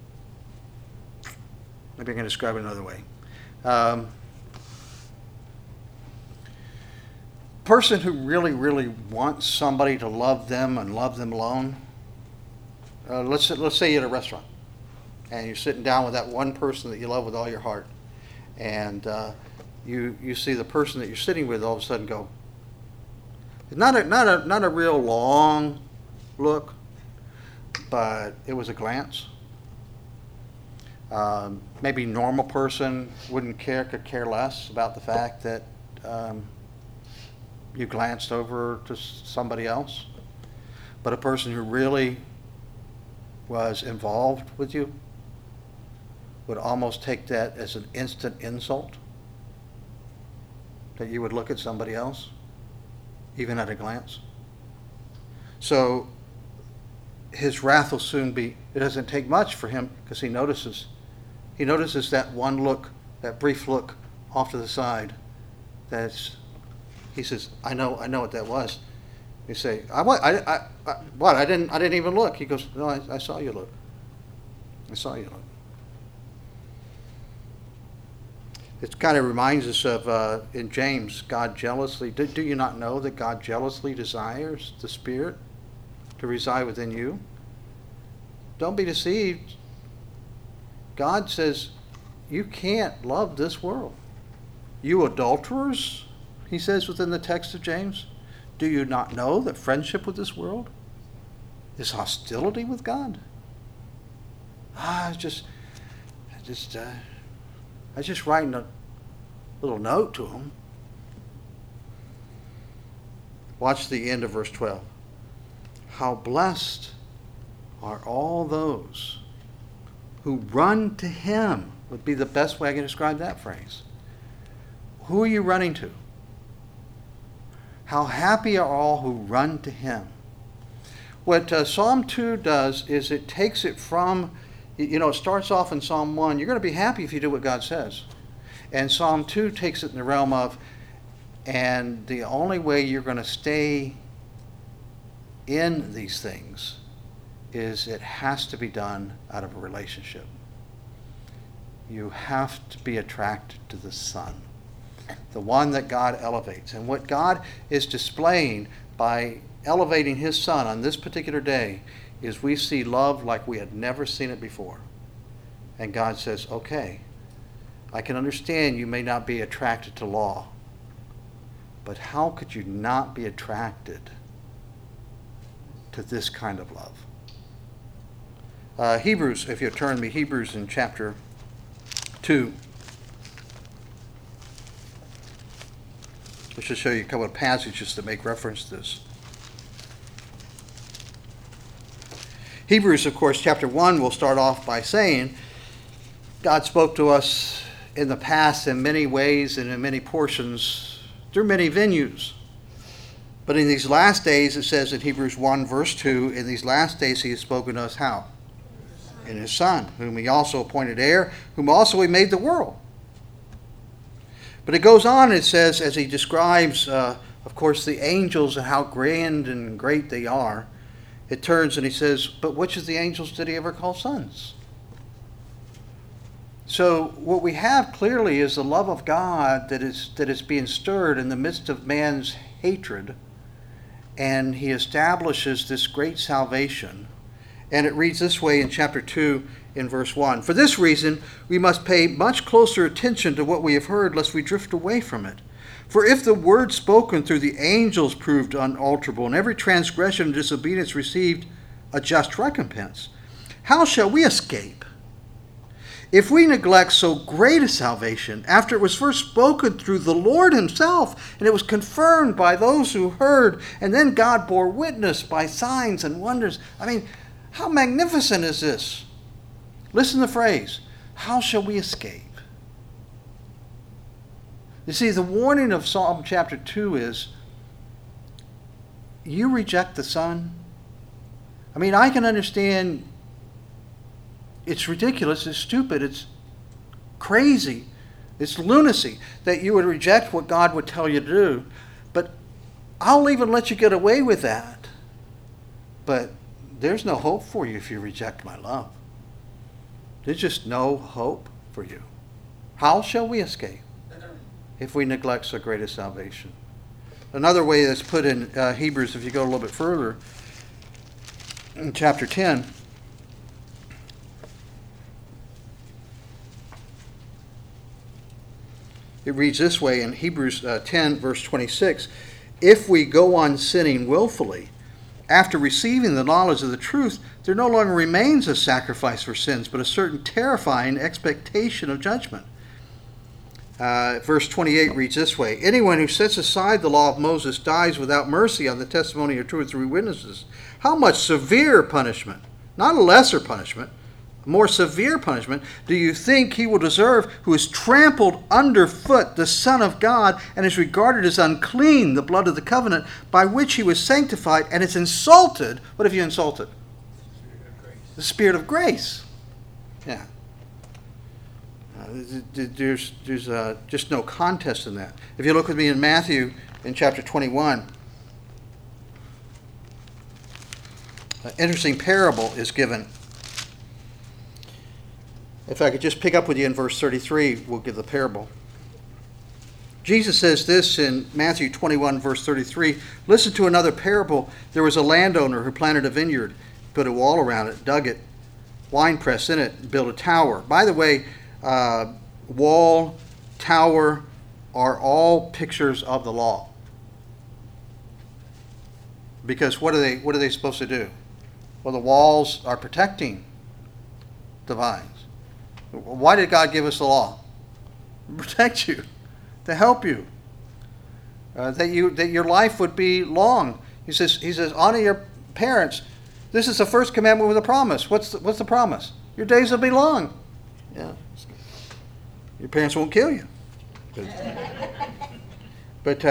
Maybe I can describe it another way. person who really, really wants somebody to love them and love them alone, let's say you're at a restaurant and you're sitting down with that one person that you love with all your heart, and you see the person that you're sitting with all of a sudden go, not a real long look, but it was a glance. Maybe normal person could care less about the fact that you glanced over to somebody else. But a person who really was involved with you would almost take that as an instant insult, that you would look at somebody else, even at a glance. So his wrath will soon be, it doesn't take much for him, because he notices that one look, that brief look off to the side. He says, I know what that was. You say, what? I didn't even look. He goes, no, I saw you look. I saw you look. It kind of reminds us of, in James, God jealously, do you not know that God jealously desires the Spirit to reside within you? Don't be deceived. God says, you can't love this world. You adulterers, he says within the text of James, do you not know that friendship with this world is hostility with God? I was just writing a little note to him. Watch the end of verse 12. How blessed are all those who run to him, would be the best way I can describe that phrase. Who are you running to? How happy are all who run to him. What Psalm 2 does is it takes it from, it starts off in Psalm 1, you're going to be happy if you do what God says. And Psalm 2 takes it in the realm of, and the only way you're going to stay in these things is it has to be done out of a relationship. You have to be attracted to the Son, the one that God elevates. And what God is displaying by elevating his Son on this particular day is we see love like we had never seen it before. And God says, okay, I can understand you may not be attracted to law, but how could you not be attracted to this kind of love? Hebrews, if you'll turn me, Hebrews in chapter 2. I should show you a couple of passages that make reference to this. Hebrews, of course, chapter 1 will start off by saying, God spoke to us in the past in many ways and in many portions through many venues. But in these last days, it says in Hebrews 1 verse 2, in these last days he has spoken to us how? In his Son, whom he also appointed heir, whom also he made the world. But it goes on, it says, as he describes, of course, the angels and how grand and great they are, it turns and he says, but which of the angels did he ever call sons? So what we have clearly is the love of God that is being stirred in the midst of man's hatred, and he establishes this great salvation. And it reads this way in chapter 2 in verse 1. For this reason, we must pay much closer attention to what we have heard, lest we drift away from it. For if the word spoken through the angels proved unalterable, and every transgression and disobedience received a just recompense, how shall we escape if we neglect so great a salvation, after it was first spoken through the Lord himself, and it was confirmed by those who heard, and then God bore witness by signs and wonders? I mean, how magnificent is this? Listen to the phrase, how shall we escape? You see, the warning of Psalm chapter 2 is, you reject the Son. I mean, I can understand it's ridiculous, it's stupid, it's crazy, it's lunacy that you would reject what God would tell you to do. But I'll even let you get away with that. But there's no hope for you if you reject my love. There's just no hope for you. How shall we escape if we neglect so great a salvation? Another way that's put in Hebrews, if you go a little bit further, in chapter 10, it reads this way in Hebrews 10, verse 26, "If we go on sinning willfully, after receiving the knowledge of the truth, there no longer remains a sacrifice for sins, but a certain terrifying expectation of judgment." Verse 28 reads this way, "Anyone who sets aside the law of Moses dies without mercy on the testimony of 2 or 3 witnesses. How much severe punishment, not a lesser punishment, a more severe punishment, do you think he will deserve who has trampled underfoot the Son of God and is regarded as unclean, the blood of the covenant by which he was sanctified, and is insulted?" What have you insulted? Spirit of grace. The Spirit of grace. Yeah. There's just no contest in that. If you look with me in Matthew in chapter 21, an interesting parable is given. If I could just pick up with you in verse 33, we'll give the parable. Jesus says this in Matthew 21, verse 33, "Listen to another parable. There was a landowner who planted a vineyard, put a wall around it, dug it, winepress in it, and built a tower." By the way, wall, tower are all pictures of the law. Because what are they supposed to do? Well, the walls are protecting the vines. Why did God give us the law? To protect you, to help you, that your life would be long. He says, honor your parents. This is the first commandment with a promise. What's the promise? Your days will be long. Yeah. Your parents won't kill you. But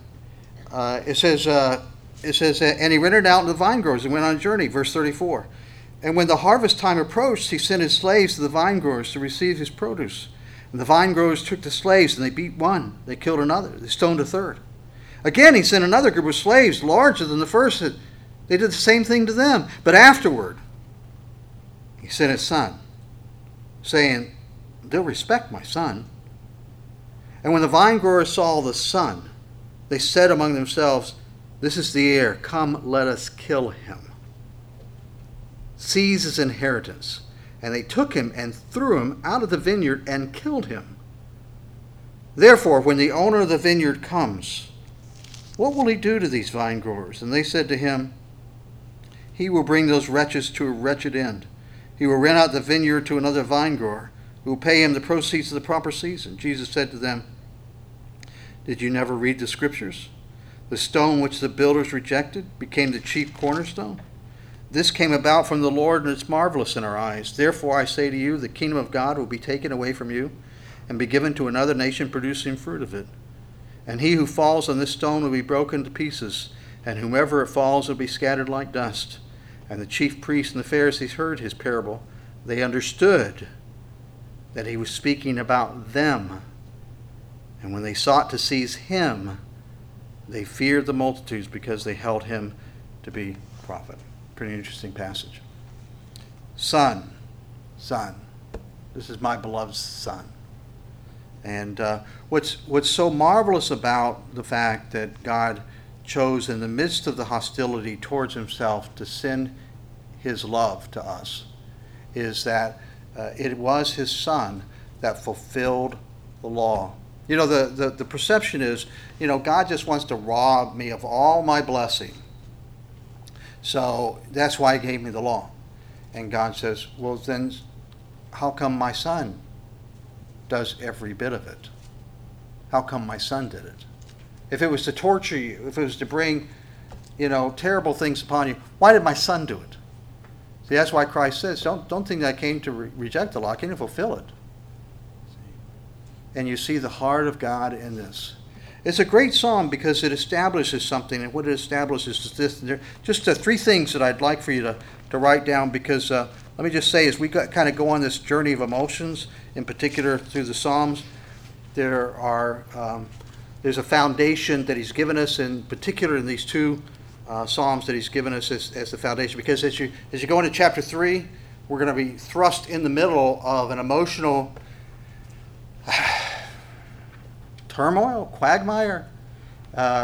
it says, and he rendered out in the vine growers and went on a journey, verse 34. "And when the harvest time approached, he sent his slaves to the vine growers to receive his produce. And the vine growers took the slaves, and they beat one. They killed another. They stoned a third. Again, he sent another group of slaves, larger than the first. They did the same thing to them. But afterward, he sent his son, saying, they'll respect my son. And when the vine growers saw the son, they said among themselves, this is the heir. Come, let us kill him. Seize his inheritance. And they took him and threw him out of the vineyard and killed him. Therefore, when the owner of the vineyard comes, what will he do to these vine growers? And they said to him, he will bring those wretches to a wretched end. He will rent out the vineyard to another vine grower, who will pay him the proceeds of the proper season. Jesus said to them, did you never read the scriptures? The stone which the builders rejected became the chief cornerstone. This came about from the Lord, and it's marvelous in our eyes. Therefore I say to you, the kingdom of God will be taken away from you and be given to another nation producing fruit of it. And he who falls on this stone will be broken to pieces, and whomever it falls will be scattered like dust. And the chief priests and the Pharisees heard his parable. They understood that he was speaking about them. And when they sought to seize him, they feared the multitudes because they held him to be a prophet. Pretty interesting passage. Son. This is my beloved son. And what's so marvelous about the fact that God chose in the midst of the hostility towards himself to send his love to us is that it was his son that fulfilled the law. You know, the perception is, God just wants to rob me of all my blessing. So that's why he gave me the law. And God says, well, then how come my son does every bit of it? How come my son did it? If it was to torture you, if it was to bring, terrible things upon you, why did my son do it? See, that's why Christ says, don't think that I came to reject the law, I came to fulfill it. And you see the heart of God in this. It's a great psalm because it establishes something, and what it establishes is this. Just three things that I'd like for you to write down, because let me just say, as we kind of go on this journey of emotions, in particular through the Psalms, there's a foundation that he's given us, in particular in these two Psalms that he's given us as the foundation. Because as you go into chapter 3, we're going to be thrust in the middle of an emotional turmoil, quagmire,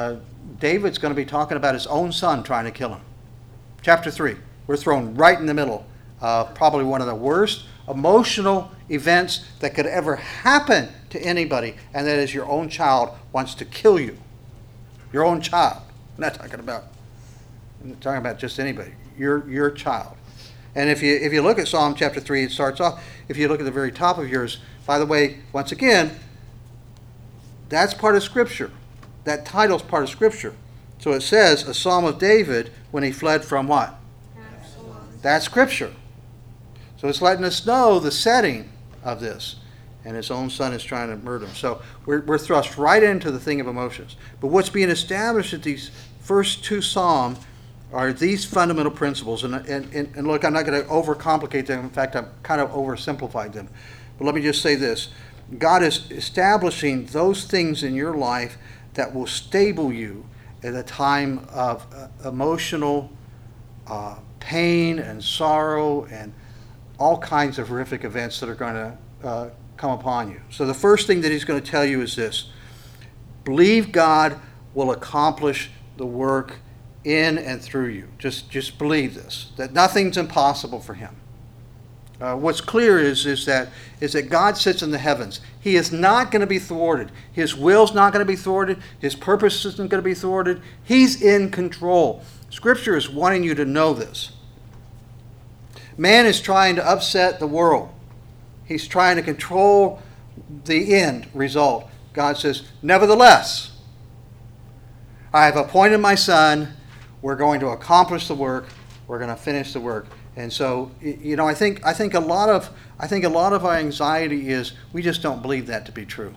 David's going to be talking about his own son trying to kill him. Chapter 3. We're thrown right in the middle of probably one of the worst emotional events that could ever happen to anybody, and that is your own child wants to kill you. Your own child. I'm not talking about just anybody. Your child. And if you look at Psalm chapter 3, it starts off, if you look at the very top of yours, by the way, once again, that's part of Scripture. That title's part of Scripture. So it says, a Psalm of David when he fled from what? That's Scripture. So it's letting us know the setting of this. And his own son is trying to murder him. So we're thrust right into the thing of emotions. But what's being established at these first two Psalms are these fundamental principles. And look, I'm not going to overcomplicate them. In fact, I've kind of oversimplified them. But let me just say this. God is establishing those things in your life that will stable you at a time of emotional pain and sorrow and all kinds of horrific events that are going to come upon you. So the first thing that he's going to tell you is this. Believe God will accomplish the work in and through you. Just believe this, that nothing's impossible for him. What's clear is that God sits in the heavens. He is not going to be thwarted. His will's not going to be thwarted. His purpose isn't going to be thwarted. He's in control. Scripture is wanting you to know this. Man is trying to upset the world. He's trying to control the end result. God says, nevertheless, I have appointed my son. We're going to accomplish the work. We're going to finish the work. And so, I think a lot of our anxiety is we just don't believe that to be true.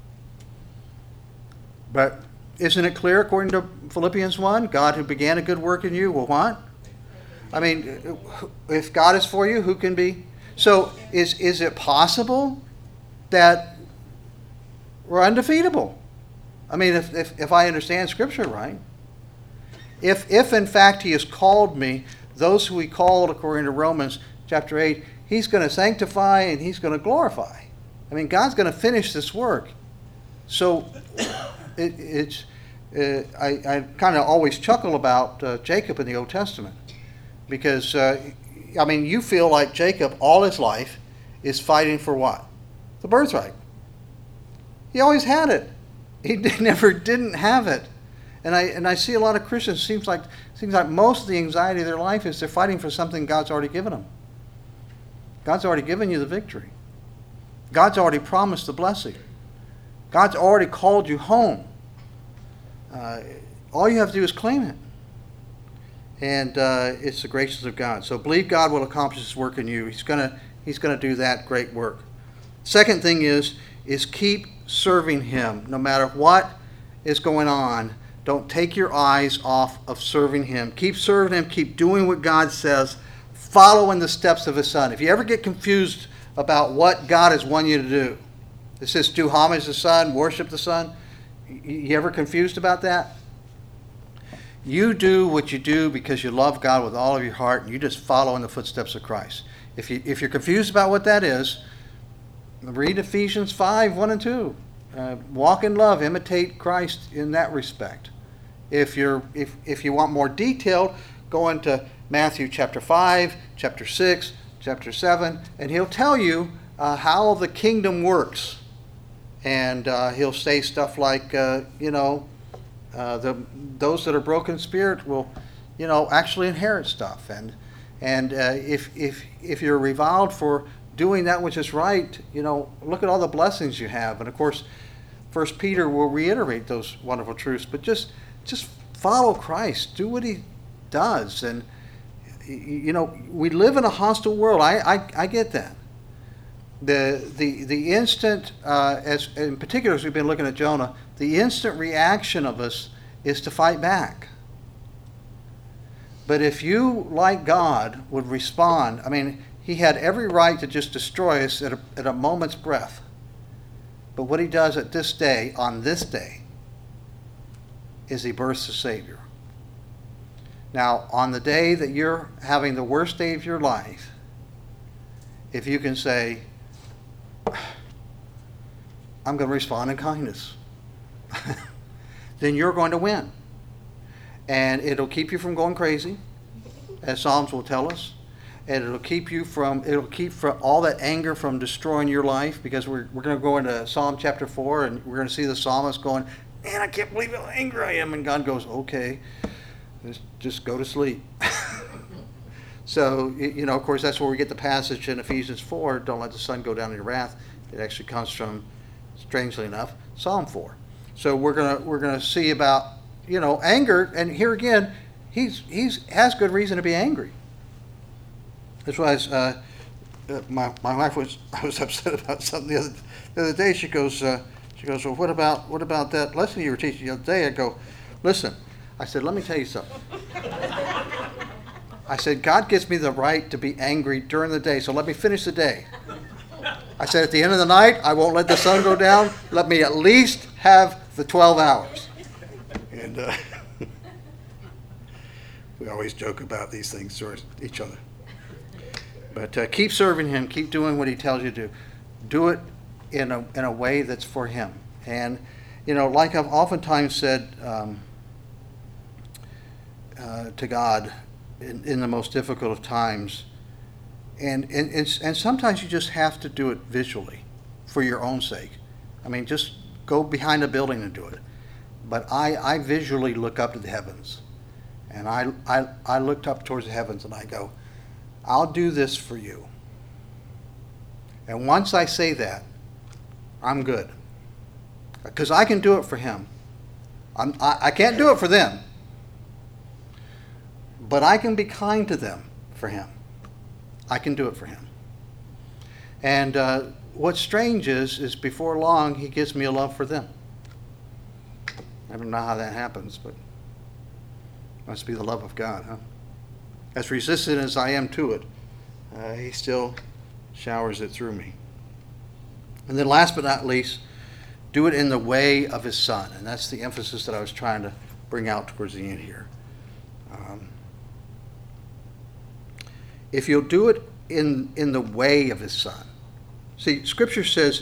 But isn't it clear according to Philippians 1? God who began a good work in you will what? I mean, if God is for you, who can be? So is it possible that we're undefeatable? I mean, if I understand Scripture right. If in fact he has called me, those who he called according to Romans chapter 8, he's going to sanctify and he's going to glorify. I mean, God's going to finish this work. So I kind of always chuckle about Jacob in the Old Testament. Because, you feel like Jacob all his life is fighting for what? The birthright. He always had it. He never didn't have it. And I see a lot of Christians, seems like most of the anxiety of their life is they're fighting for something God's already given them. God's already given you the victory. God's already promised the blessing. God's already called you home. All you have to do is claim it. And it's the graces of God. So believe God will accomplish his work in you. He's going to do that great work. Second thing is keep serving him. No matter what is going on, don't take your eyes off of serving him. Keep serving him. Keep doing what God says. Follow in the steps of his son. If you ever get confused about what God has wanted you to do, it says do homage to the son, worship the son. You ever confused about that? You do what you do because you love God with all of your heart, and you just follow in the footsteps of Christ. If you're confused about what that is, read Ephesians 5, 1 and 2. Walk in love, imitate Christ in that respect. If you want more detailed, go into Matthew chapter 5, chapter 6, chapter 7, and he'll tell you how the kingdom works. And he'll say stuff like, those that are broken spirit will, actually inherit stuff. And if you're reviled for doing that which is right, look at all the blessings you have. And of course, 1 Peter will reiterate those wonderful truths. But just follow Christ. Do what he does. And we live in a hostile world. I get that. The instant, as in particular, as we've been looking at Jonah, the instant reaction of us is to fight back. But if you, like God, would respond, he had every right to just destroy us at a moment's breath. But what he does at this day, on this day, is he births a Savior. Now, on the day that you're having the worst day of your life, if you can say, I'm going to respond in kindness, then you're going to win. And it'll keep you from going crazy, as Psalms will tell us. And it'll keep from all that anger from destroying your life, because we're going to go into Psalm chapter 4, and we're going to see the psalmist going, man, I can't believe how angry I am. And God goes, okay, just go to sleep. So, of course, that's where we get the passage in Ephesians 4, don't let the sun go down in your wrath. It actually comes from, strangely enough, Psalm 4. So we're gonna see about, anger, and here again, he's has good reason to be angry. That's why my wife I was upset about something the other day. She goes, well, what about that lesson you were teaching the other day? I go, listen, I said, let me tell you something. I said, God gives me the right to be angry during the day, so let me finish the day. I said, at the end of the night, I won't let the sun go down. Let me at least have the 12 hours. And we always joke about these things to each other. But keep serving him. Keep doing what he tells you to do. Do it in a way that's for him. And, like I've oftentimes said to God in the most difficult of times, and sometimes you just have to do it visually for your own sake. I mean, just go behind a building and do it. But I visually look up to the heavens. And I looked up towards the heavens and I go, I'll do this for you. And once I say that, I'm good. Because I can do it for him. I can't do it for them. But I can be kind to them for him. I can do it for him. And what's strange is before long, he gives me a love for them. I don't know how that happens, but it must be the love of God, huh? As resistant as I am to it, he still showers it through me. And then last but not least, do it in the way of his Son. And that's the emphasis that I was trying to bring out towards the end here. If you'll do it in the way of his Son. See, Scripture says,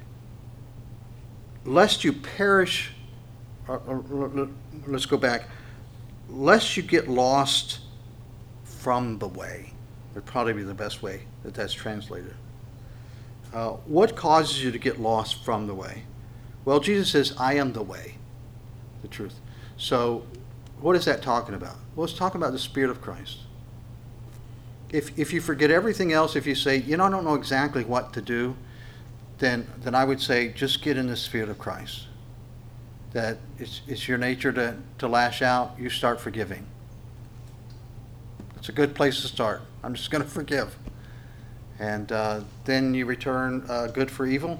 lest you perish, let's go back, lest you get lost from the way. Would probably be the best way that's translated. What causes you to get lost from the way? Well, Jesus says, I am the way, the truth. So what is that talking about? Well, it's talking about the Spirit of Christ. If you forget everything else, if you say, I don't know exactly what to do, then I would say, just get in the Spirit of Christ. That it's your nature to lash out, you start forgiving. It's a good place to start. I'm just going to forgive. And then you return good for evil.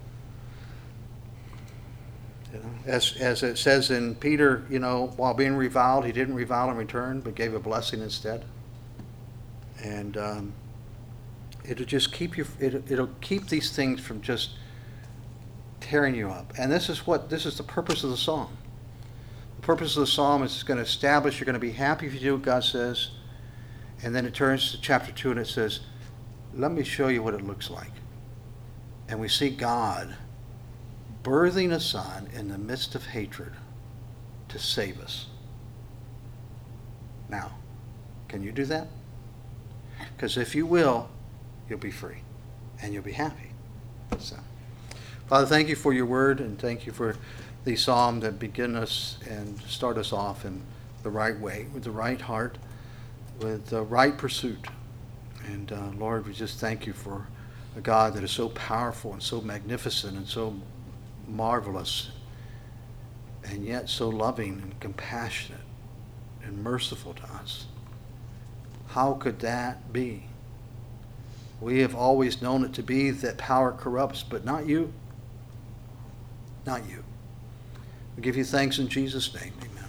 As it says in Peter, while being reviled, he didn't revile in return, but gave a blessing instead. And it'll just keep it'll keep these things from just tearing you up. And this is the purpose of the psalm. The purpose of the psalm is it's going to establish you're going to be happy if you do what God says. And then it turns to chapter 2 and it says, let me show you what it looks like. And we see God birthing a son in the midst of hatred to save us. Now, can you do that? Because if you will, you'll be free and you'll be happy. So, Father, thank you for your word, and thank you for the psalm that begin us and start us off in the right way, with the right heart, with the right pursuit. And Lord, we just thank you for a God that is so powerful and so magnificent and so marvelous, and yet so loving and compassionate and merciful to us. How could that be? We have always known it to be that power corrupts, but not you. Not you. We give you thanks in Jesus' name. Amen.